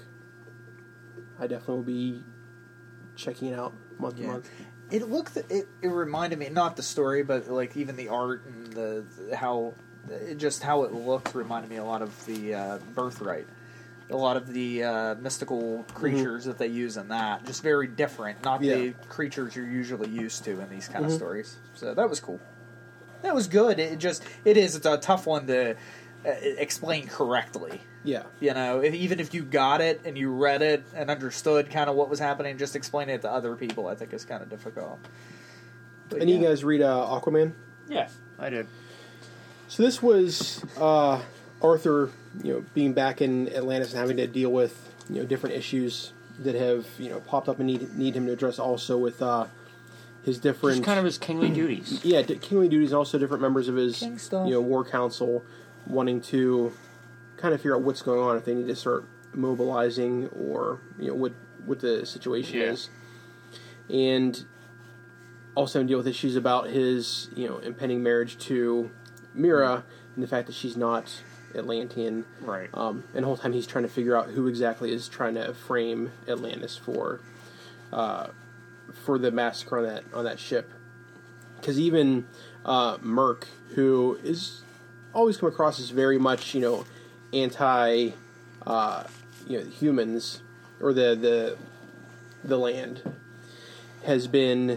I definitely will be checking it out month Yeah. to month. It looked. It, it reminded me, not the story, but like even the art and the, the how, it just how it looked reminded me a lot of the uh, Birthright. A lot of the uh, mystical creatures that they use in that, just very different. Not Yeah. the creatures you're usually used to in these kind Mhm. of stories. So that was cool. That was good. It just it is. It's a tough one to uh, explain correctly. Yeah. You know, if, even if you got it and you read it and understood kind of what was happening, just explaining it to other people, I think is kind of difficult. But Any of yeah. you guys read uh, Aquaman? Yeah, I did. So this was uh, Arthur, you know, being back in Atlantis and having to deal with, you know, different issues that have, you know, popped up and need need him to address. Also with uh, his different, Just kind of his kingly duties. yeah, d- kingly duties, and also different members of his, King stuff. you know, war council wanting to kind of figure out what's going on, if they need to start mobilizing, or you know what what the situation Yeah. is, and also deal with issues about his, you know, impending marriage to Mira, and the fact that she's not Atlantean. Right. Um, and the whole time he's trying to figure out who exactly is trying to frame Atlantis for, uh, for the massacre on that on that ship. Because even uh, Merc, who is always come across as very much, you know, anti, uh, you know, humans or the the the land, has been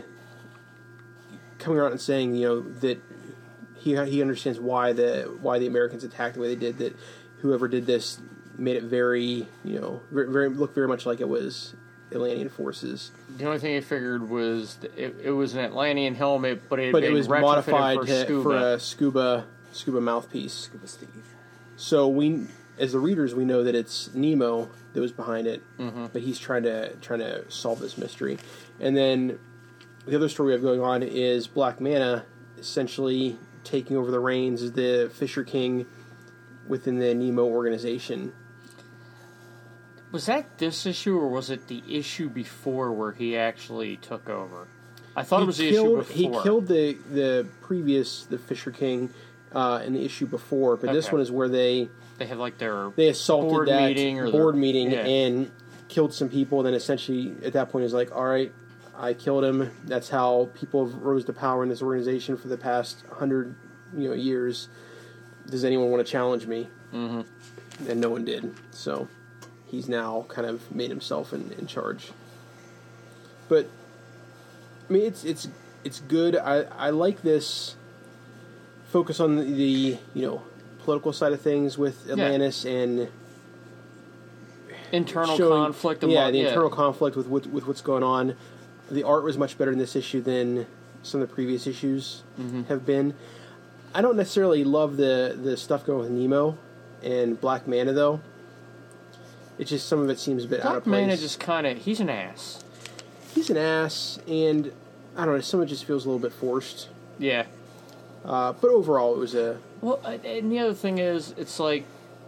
coming around and saying, you know, that he he understands why the why the Americans attacked the way they did. That whoever did this made it very, you know, very, very look very much like it was Atlantean forces. The only thing I figured was that it, it was an Atlantean helmet, but it, But it it was retrofitted modified for, to, scuba. for a scuba scuba mouthpiece. Scuba Steve. So we, as the readers, we know that it's Nemo that was behind it, mm-hmm. but he's trying to trying to solve this mystery. And then the other story we have going on is Black Manta essentially taking over the reins as the Fisher King within the Nemo organization. Was that this issue, or was it the issue before where he actually took over? I thought He it was the killed, issue before. He killed the the previous the Fisher King uh, in the issue before, but this Okay. one is where they They have like their they assaulted board that meeting or board their- meeting yeah. and killed some people. Then essentially at that point is like, all right, I killed him. That's how people have rose to power in this organization for the past hundred you know years. Does anyone want to challenge me? Mm-hmm. And no one did. So he's now kind of made himself in, in charge. But I mean, it's it's it's good. I I like this focus on the, the you know political side of things with Atlantis yeah. and internal showing, conflict. Yeah, among, the yeah. internal conflict with, with with what's going on. The art was much better in this issue than some of the previous issues mm-hmm. have been. I don't necessarily love the the stuff going with Nemo and Black Manta though. It's just some of it seems a bit Black out of place. Manta just kind of he's an ass. He's an ass, and I don't know. Some of it just feels a little bit forced. Yeah. Uh, but overall, it was a well. And the other thing is, it's like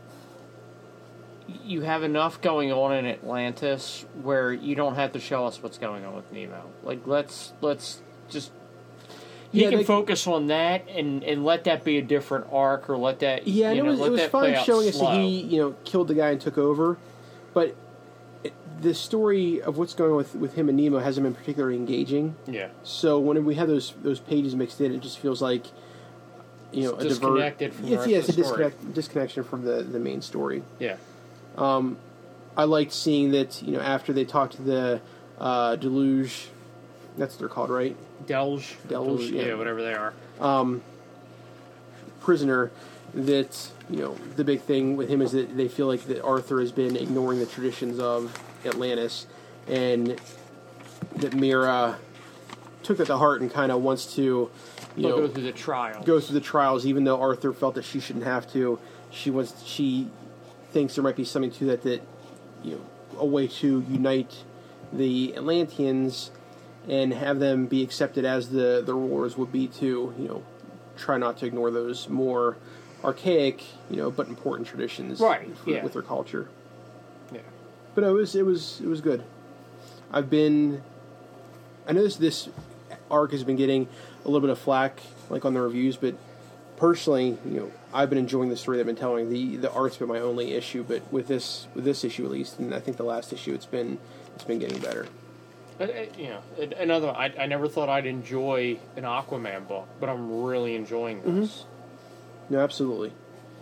you have enough going on in Atlantis where you don't have to show us what's going on with Nemo. Like let's let's just. He yeah, can they, focus on that and, and let that be a different arc, or let that yeah. you And know, it was let it was that fine play out showing us slow. that he you know killed the guy and took over, but it, the story of what's going on with, with him and Nemo hasn't been particularly engaging. Yeah. So when we have those those pages mixed in, it just feels like you know it's a disconnected divert. from the It's, rest yeah, of it's the a story. disconnect, disconnection from the, the main story. Yeah. Um, I liked seeing that you know after they talked to the uh, Deluge, that's what they're called, right? Delge. Delge, yeah. yeah. whatever they are. Um, prisoner. That you know the big thing with him is that they feel like that Arthur has been ignoring the traditions of Atlantis, and that Mira took that to heart and kind of wants to, you They'll know, go through the trial. go through the trials, even though Arthur felt that she shouldn't have to. She wants. She thinks there might be something to that. That you know, a way to unite the Atlanteans and have them be accepted as the the rulers would be to you know try not to ignore those more archaic, you know, but important traditions, right? For, yeah. with their culture. Yeah. But it was it was it was good. I've been. I know this this arc has been getting a little bit of flack, like on the reviews, but personally, you know, I've been enjoying the story they've been telling. The the art's been my only issue, but with this with this issue at least, and I think the last issue, it's been it's been getting better. Uh, you know, another. I, I never thought I'd enjoy an Aquaman book, but I'm really enjoying this. Mm-hmm. No, absolutely.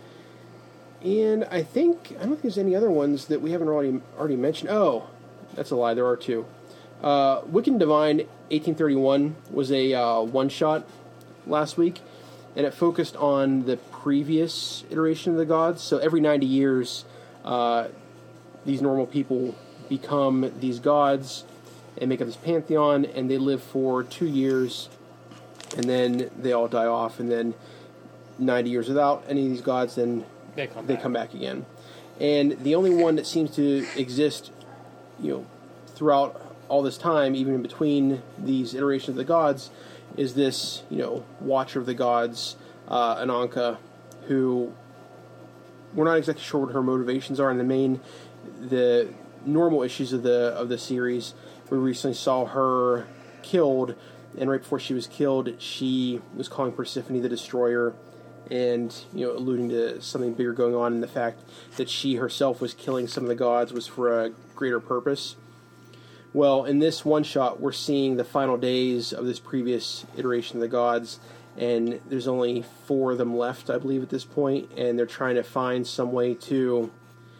And I think I don't think there's any other ones that we haven't already already mentioned. Oh, that's a lie. There are two. Uh, Wicked and Divine eighteen thirty-one was a uh, one shot last week, and it focused on the previous iteration of the gods. So every ninety years, uh, these normal people become these gods and make up this pantheon, and they live for two years, and then they all die off, and then ninety years without any of these gods, then They come they back. come back again. And the only one that seems to exist, you know, throughout all this time, even in between these iterations of the gods, is this, you know, Watcher of the Gods, uh, Ananka, who we're not exactly sure what her motivations are in the main, the normal issues of the of the series. We recently saw her killed, and right before she was killed, she was calling Persephone the Destroyer, and you know, alluding to something bigger going on, and the fact that she herself was killing some of the gods was for a greater purpose. Well, in this one shot, we're seeing the final days of this previous iteration of the gods, and there's only four of them left, I believe, at this point, and they're trying to find some way to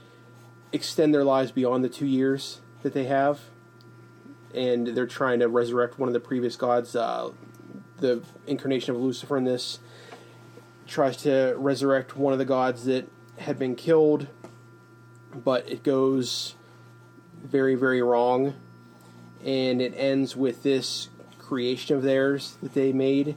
extend their lives beyond the two years that they have, and they're trying to resurrect one of the previous gods. Uh, the incarnation of Lucifer in this tries to resurrect one of the gods that had been killed, but it goes very, very wrong, and it ends with this creation of theirs that they made.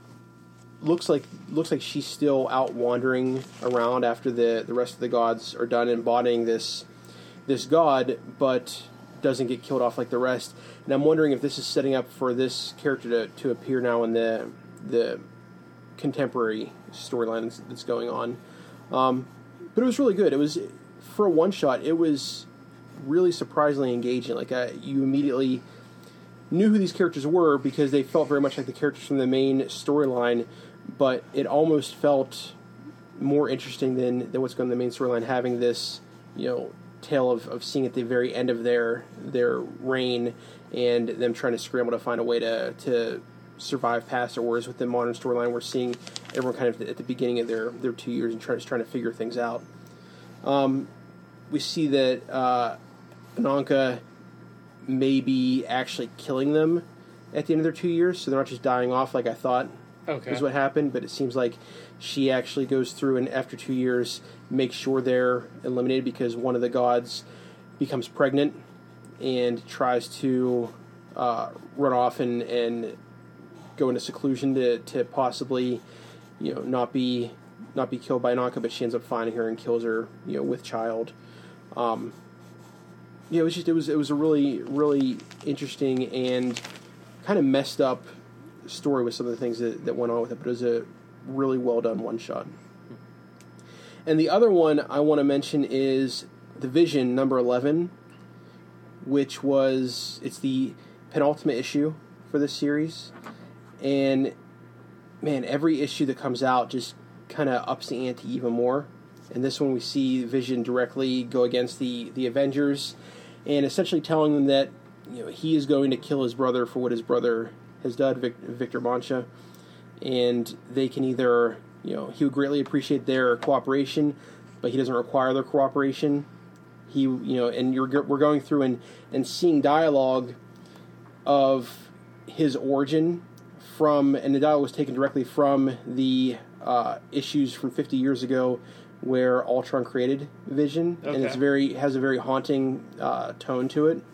Looks like looks like she's still out wandering around after the, the rest of the gods are done embodying this this god, but doesn't get killed off like the rest. And I'm wondering if this is setting up for this character to, to appear now in the the contemporary storyline that's going on. Um, but it was really good. It was, for a one-shot, it was really surprisingly engaging. Like, I, you immediately knew who these characters were because they felt very much like the characters from the main storyline, but it almost felt more interesting than, than what's going on in the main storyline, having this, you know, tale of, of seeing at the very end of their their reign and them trying to scramble to find a way to to survive past it. Whereas with the modern storyline, we're seeing everyone kind of at the beginning of their, their two years and try, just trying to figure things out. Um, we see that uh, Ananka may be actually killing them at the end of their two years, so they're not just dying off like I thought okay. is what happened, but it seems like she actually goes through and after two years makes sure they're eliminated because one of the gods becomes pregnant and tries to uh, run off and, and go into seclusion to, to possibly, you know, not be not be killed by Ananka, but she ends up finding her and kills her, you know, with child. Um, yeah, it was just it was it was a really really interesting and kind of messed up story with some of the things that, that went on with it, but it was a really well done one shot. And the other one I want to mention is The Vision number eleven, which was it's the penultimate issue for this series. And, man, every issue that comes out just kind of ups the ante even more. And this one we see Vision directly go against the, the Avengers and essentially telling them that, you know, he is going to kill his brother for what his brother has done, Vic, Victor Mancha. And they can either, you know, he would greatly appreciate their cooperation, but he doesn't require their cooperation. He, you know, and you're we're going through and, and seeing dialogue of his origin from, and the dialogue was taken directly from the uh, issues from fifty years ago where Ultron created Vision, okay. And it's very has a very haunting uh, tone to it.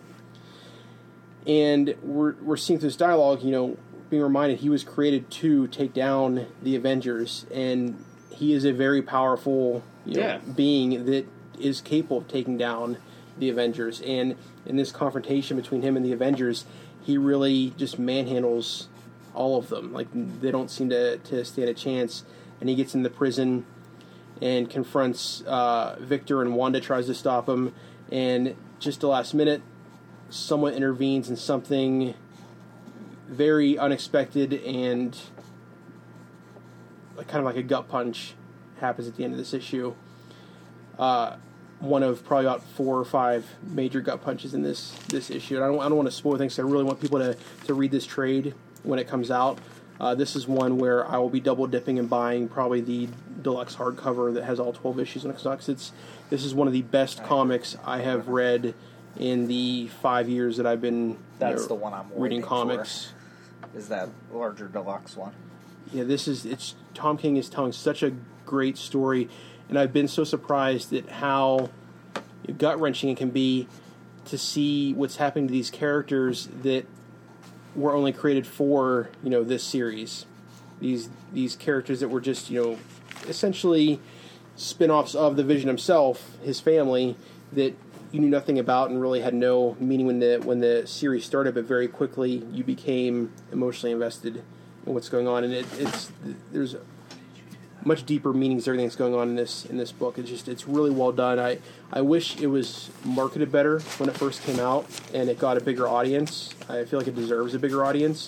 And we're we're seeing through this dialogue, you know, being reminded he was created to take down the Avengers, and he is a very powerful, you know, yeah. being that is capable of taking down the Avengers. And in this confrontation between him and the Avengers, he really just manhandles all of them. Like, they don't seem to, to stand a chance. And he gets in the prison and confronts uh, Victor, and Wanda tries to stop him. And just the last minute, someone intervenes, and something very unexpected and like, kind of like a gut punch happens at the end of this issue. Uh, one of probably about four or five major gut punches in this this issue. And I don't I don't want to spoil things, because I really want people to, to read this trade when it comes out. Uh, this is one where I will be double dipping and buying probably the deluxe hardcover that has all twelve issues when it comes out. It's this is one of the best comics I have read in the five years that I've been That's you know, the one I'm reading waiting comics. For, is that larger deluxe one? Yeah, this is it's Tom King is telling such a great story, and I've been so surprised at how gut wrenching it can be to see what's happening to these characters that were only created for, you know, this series. These these characters that were just, you know, essentially spin-offs of the Vision himself, his family, that you knew nothing about and really had no meaning when the when the series started, but very quickly you became emotionally invested in what's going on, and it, it's there's much deeper meanings to everything that's going on in this in this book. It's just it's really well done. I I wish it was marketed better when it first came out and it got a bigger audience. I feel like it deserves a bigger audience,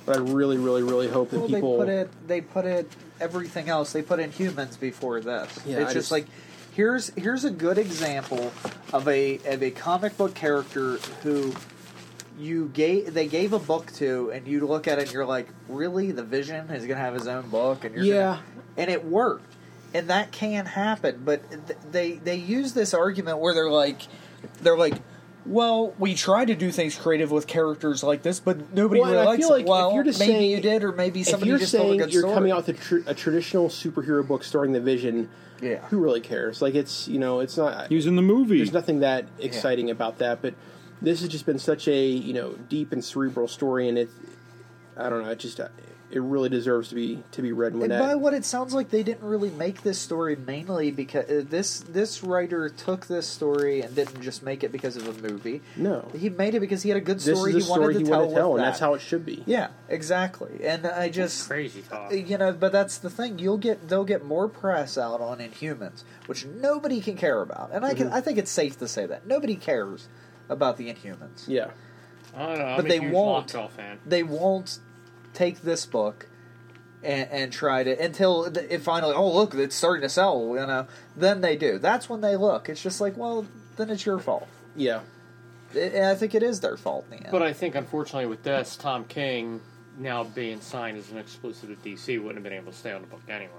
But I really, really, really hope that Well, people. they put it. They put it. Everything else. They put in humans before this. Yeah, it's I just, just- like here's here's a good example of a of a comic book character who you gave they gave a book to, and you look at it and you're like, really, the Vision is going to have his own book, and you're Yeah. gonna, and it worked, and that can happen. But th- they they use this argument where they're like, they're like. Well, we try to do things creative with characters like this, but nobody Well, and really I likes feel it. like Well, if you're just maybe saying- you did, or maybe If somebody you're just told a saying good you're story. coming out with a, tr- a traditional superhero book starring the Vision, Yeah. who really cares? Like it's you know it's not. He was in the movie. There's nothing that exciting about that, but this has just been such a you know deep and cerebral story, and it. I don't know. It just it really deserves to be to be read. When And that, by what it sounds like, they didn't really make this story mainly because uh, this this writer took this story and didn't just make it because of a movie. No. He made it because he had a good this story is the he story wanted to he tell, wanted to tell, with and that. that's how it should be. Yeah, exactly. And I just Crazy talk. you know, but that's the thing. You'll get they'll get more press out on Inhumans, which nobody can care about. And I can Mm-hmm. I think it's safe to say that nobody cares about the Inhumans. Yeah. I don't know. I'm But a they huge won't. Lockjaw fan. They won't take this book and, and try to until it finally. Oh, look, it's starting to sell. You know, then they do. That's when they look. It's just like, well, then it's your fault. Yeah. It, and I think it is their fault in the end. But I think, unfortunately, with this, Tom King now being signed as an exclusive to D C wouldn't have been able to stay on the book anyway.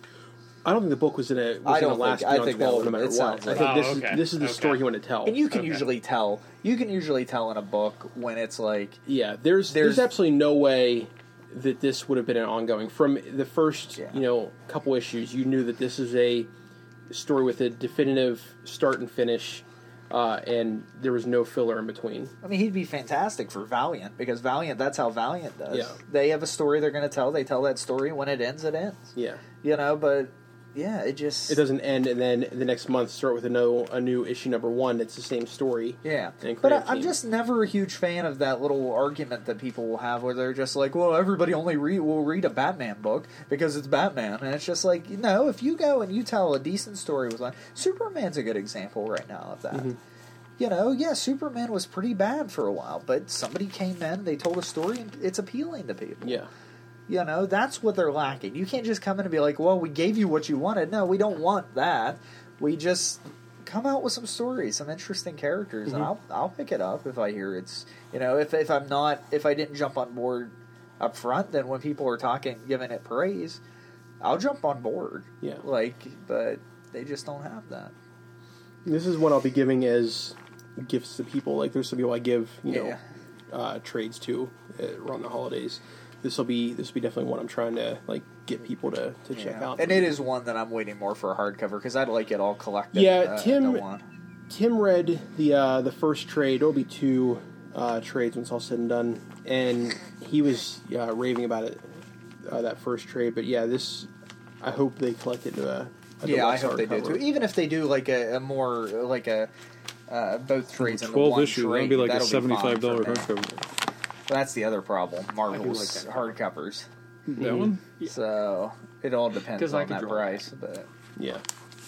I don't think the book was gonna was I gonna don't last think- I beyond think that twelve, no would- matter it what. sounds I like- think Oh, this okay. is this is the Okay. story he wanted to tell. and you can Okay. usually tell. You can usually tell in a book when it's like. Yeah, there's, there's There's- absolutely no way that this would have been an ongoing. From the first, Yeah. you know, couple issues, you knew that this is a story with a definitive start and finish, uh, and there was no filler in between. I mean, he'd be fantastic for Valiant because Valiant. That's how Valiant does. Yeah. They have a story they're going to tell. They tell that story. When it ends, it ends. Yeah, You know, but yeah, it just it doesn't end, and then the next month start with a no a new issue number one. It's the same story. Yeah, and but I, creative I'm team. just never a huge fan of that little argument that people will have where they're just like, well, everybody only read will read a Batman book because it's Batman, and it's just like, no, if you go and you tell a decent story with one, Superman's a good example right now of that. Mm-hmm. You know, yeah, Superman was pretty bad for a while, but somebody came in, they told a story, and it's appealing to people. Yeah, You know, that's what they're lacking. You can't just come in and be like, well, we gave you what you wanted. No, we don't want that. We just come out with some stories, some interesting characters, and I'll I'll pick it up if I hear it's, you know, if if I'm not, if I didn't jump on board up front, then when people are talking, giving it praise, I'll jump on board. Yeah. Like, but they just don't have that. this is what I'll be giving as gifts to people. Like there's some people I give, you know, Yeah. uh, trades to uh, around the holidays. This will be this will be definitely one I'm trying to like get people to, to check Yeah. out. And it is one that I'm waiting more for a hardcover because I'd like it all collected. Yeah, uh, Tim- into one. Tim read the uh, the first trade. There'll be two uh, trades when it's all said and done, and he was uh, raving about it uh, that first trade. But yeah, this I hope they collect it into a, a Yeah, I deluxe hope they do hardcover. too. Even if they do like a, a more like a uh, both trades into Twelve one issues. trade, That'd be like a that'll fine seventy-five dollar for me. hardcover. That's the other problem. Marvel's like that. hardcovers. That one. So it all depends 'Cause I on could that draw. price, but Yeah,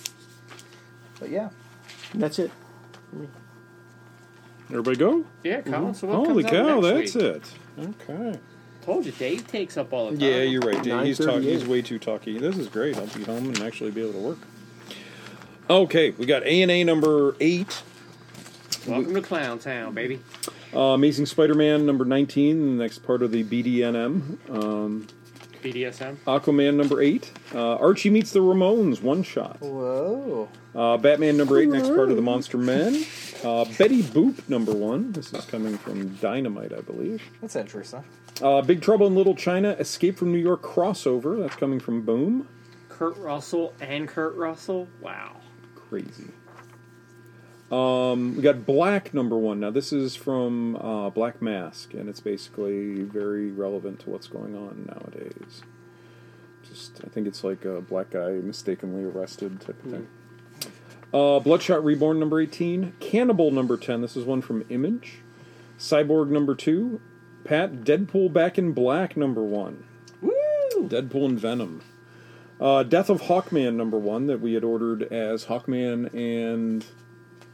but yeah. and that's it. Everybody go. Yeah, Colin. So what Holy comes out cow, next that's week? it. Okay. Told you, Dave takes up all the time. Yeah, you're right, Dave. He's talking. He's nine thirty-eight. way too talky. This is great. I'll be home and actually be able to work. Okay, we got A and A number eight. Welcome to Clown Town, baby. Uh, Amazing Spider-Man number nineteen, the next part of the B D N M. Um, B D S M. Aquaman number eight. Uh, Archie Meets the Ramones, one shot. Whoa. Uh, Batman number eight, next part of the Monster Men. Uh, Betty Boop number one. This is coming from Dynamite, I believe. That's interesting. Uh, Big Trouble in Little China, Escape from New York crossover. That's coming from Boom. Kurt Russell and Kurt Russell. Wow. Crazy. Um, we got Black number one. Now this is from uh, Black Mask, and it's basically very relevant to what's going on nowadays. Just, I think it's like a black guy mistakenly arrested type of thing. Uh, Bloodshot Reborn number eighteen. Cannibal number ten. This is one from Image. Cyborg number two. Pat, Deadpool Back in Black number one. Woo! Deadpool and Venom. Uh, Death of Hawkman number one that we had ordered as Hawkman and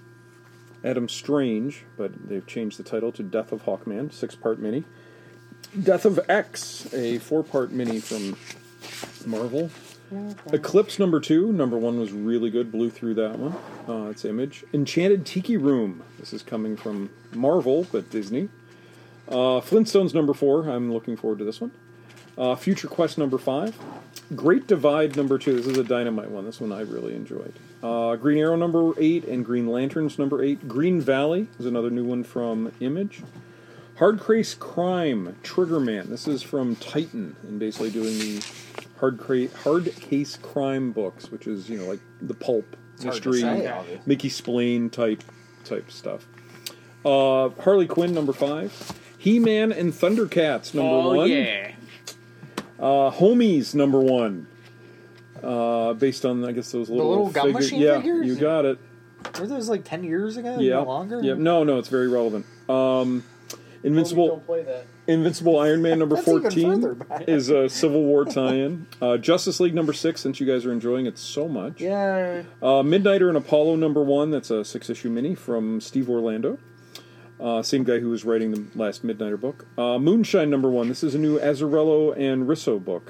Adam Strange, but they've changed the title to Death of Hawkman, six-part mini. Death of X, a four-part mini from Marvel. Eclipse number two. Number one was really good. Blew through that one. Uh, it's Image. Enchanted Tiki Room. This is coming from Marvel, but Disney. Uh, Flintstones number four. I'm looking forward to this one. Uh, Future Quest number five. Great Divide number two. This is a Dynamite one. This one I really enjoyed. Uh, Green Arrow number eight and Green Lanterns number eight. Green Valley is another new one from Image. Hard Case Crime, Triggerman. This is from Titan, and basically doing the hard, cra- hard case crime books, which is, you know, like the pulp mystery, Mickey Spillane type type stuff. Uh, Harley Quinn number five. He-Man and Thundercats number oh, one. Oh yeah. Uh, Homies number one. Uh, based on, I guess, those little, little Gun figure- Machine yeah, figures? you got it. Were those like ten years ago? Yeah, No longer? yeah. No, no, it's very relevant. Um, Invincible. Don't play that. Invincible Iron Man number That's even fourteen further back. is a Civil War tie-in. Uh, Justice League number six, since you guys are enjoying it so much. Yeah. Uh, Midnighter and Apollo number one, that's a six-issue mini from Steve Orlando. Uh, same guy who was writing the last Midnighter book. Uh, Moonshine number one, this is a new Azzarello and Risso book.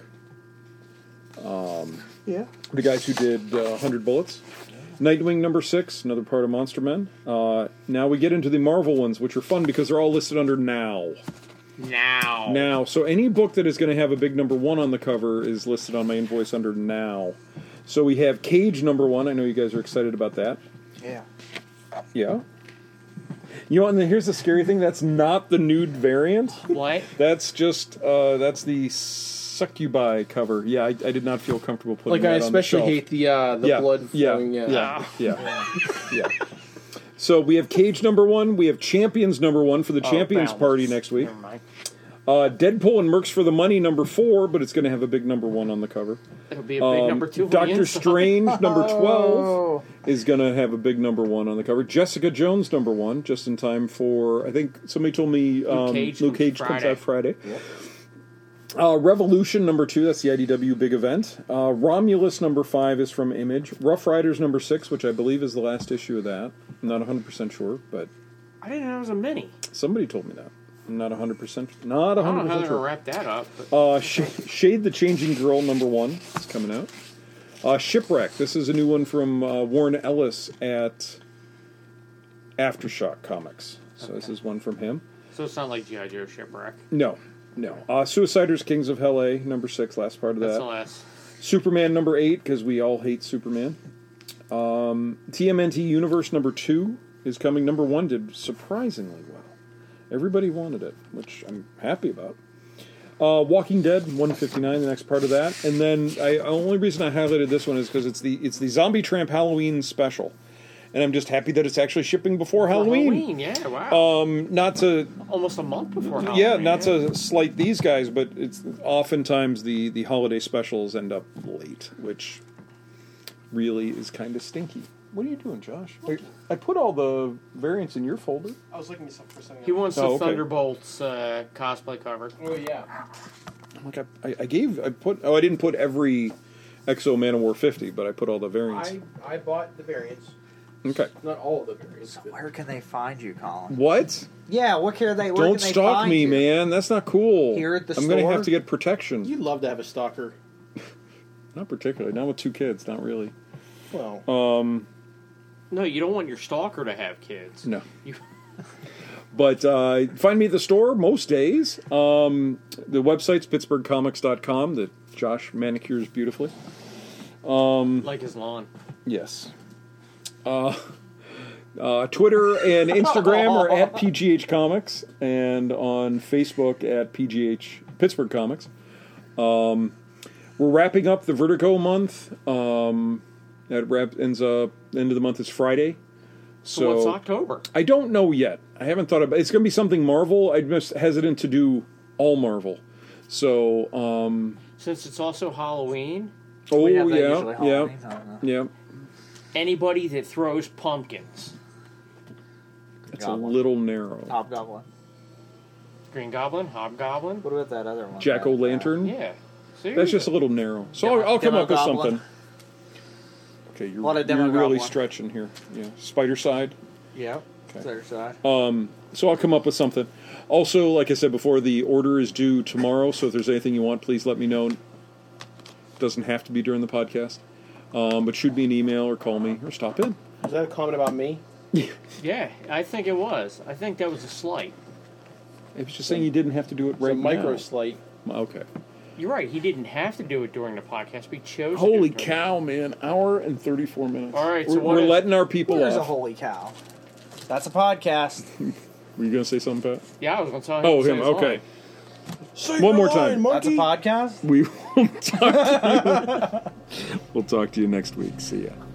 Um, Yeah. the guys who did uh, one hundred Bullets. Nightwing number six, another part of Monster Men. Uh, now we get into the Marvel ones, which are fun because they're all listed under Now. Now. Now, so any book that is going to have a big number one on the cover is listed on my invoice under Now. So we have Cage number one. I know you guys are excited about that. Yeah. Yeah. You know, and then here's the scary thing. That's not the nude variant. What? That's just, uh, that's the Succubi cover. Yeah, I, I did not feel comfortable putting Like, that I on the especially shelf. hate the uh, the yeah, blood yeah, flowing. Yeah. yeah, yeah, yeah. So we have Cage number one. We have Champions number one for the Oh, Champions balance. Party next week. Never mind. Uh, Deadpool and Mercs for the Money number four, but it's going to have a big number one on the cover. It'll be a big Um, number two. on the Doctor inside. Strange number twelve Oh. is going to have a big number one on the cover. Jessica Jones number one, just in time for, I think somebody told me um, Cage Luke comes Cage comes Friday. out Friday. Uh, Revolution number two, that's the I D W big event. Uh, Romulus number five is from Image. Rough Riders number six, which I believe is the last issue of that. I'm not one hundred percent sure, but I didn't know it was a mini. somebody told me that. I'm not one hundred percent, not I don't know one hundred how percent they're sure. gonna wrap that up. But Uh, Sh- Shade the Changing Girl number one is coming out. Uh, Shipwreck. This is a new one from uh, Warren Ellis at Aftershock Comics. So this is one from him. so it's not like G I. Joe Shipwreck. No, no. Uh, Suiciders Kings of Hell A number six, last part of That's that. the last. Superman number eight, because we all hate Superman. Um, T M N T Universe number two is coming. Number one did surprisingly well. Everybody wanted it, which I'm happy about. Uh, Walking Dead one fifty-nine, the next part of that, and then I only reason I highlighted this one is because it's the it's the Zombie Tramp Halloween special, and I'm just happy that it's actually shipping before For Halloween. Halloween, yeah, wow. Um, not to Almost a month before Halloween. yeah, not to slight these guys, but it's oftentimes the the holiday specials end up late, which really is kind of stinky. What are you doing, Josh? I, I put all the variants in your folder. I was looking for something. He wants Oh, the okay. Thunderbolts uh, cosplay cover. Oh yeah. Like I, I, I gave, I put. Oh, I didn't put every X O Man of War fifty, but I put all the variants. I I bought the variants. Okay. Not all of the variants. So but- where can they find you, Colin? What? Yeah, what can they? Where Don't can they stalk find me, you? man. That's not cool. Here at the I'm gonna store? have to get protection. You'd love to have a stalker. Not particularly. Not with two kids. Not really. Well, Um. No, you don't want your stalker to have kids. No. You, But uh, find me at the store most days. Um, the website's pittsburgh comics dot com that Josh manicures beautifully. like his lawn. Yes. Uh, uh, Twitter and Instagram are at P G H Comics, and on Facebook at P G H Pittsburgh Comics. Um, we're wrapping up the Vertigo month. Um, that wrap ends up end of the month is Friday. So, So, what's October? I don't know yet. I haven't thought about. It's going to be something Marvel. I'm just hesitant to do all Marvel. So, um, Since it's also Halloween, oh We have that yeah, usually yeah, Halloween, I don't know. yeah. anybody that throws pumpkins. It's Goblin. a little narrow. Hobgoblin. Green Goblin, Hobgoblin. What about that other one? Jack o' That, uh, Lantern. Yeah. Seriously. That's just a little narrow. So Demo- I'll, I'll come Demo up with Goblin. something. Okay, you're, Lot of you're Demo really Goblin. stretching here. Yeah, Spider Side. Yeah. Okay. Other side. Um, So I'll come up with something. Also, like I said before, the order is due tomorrow, so if there's anything you want, please let me know. Doesn't have to be during the podcast. Um, but shoot me an email or call me or stop in. Was that a comment about me? Yeah, I think it was. I think that was a slight. I was just saying you didn't have to do it right It's a micro now. slight. Okay. You're right. He didn't have to do it during the podcast, but he chose Holy to do it during- cow, man. Hour and thirty-four minutes. All right, so We're, what we're is- letting our people There's a off. holy cow. That's a podcast. Were you going to say something, Pat? Yeah, I was going to tell him. Oh, to say him. his Okay. line. Say One your more time. line, That's a monkey. podcast? We will talk to you. We'll talk to you next week. See ya.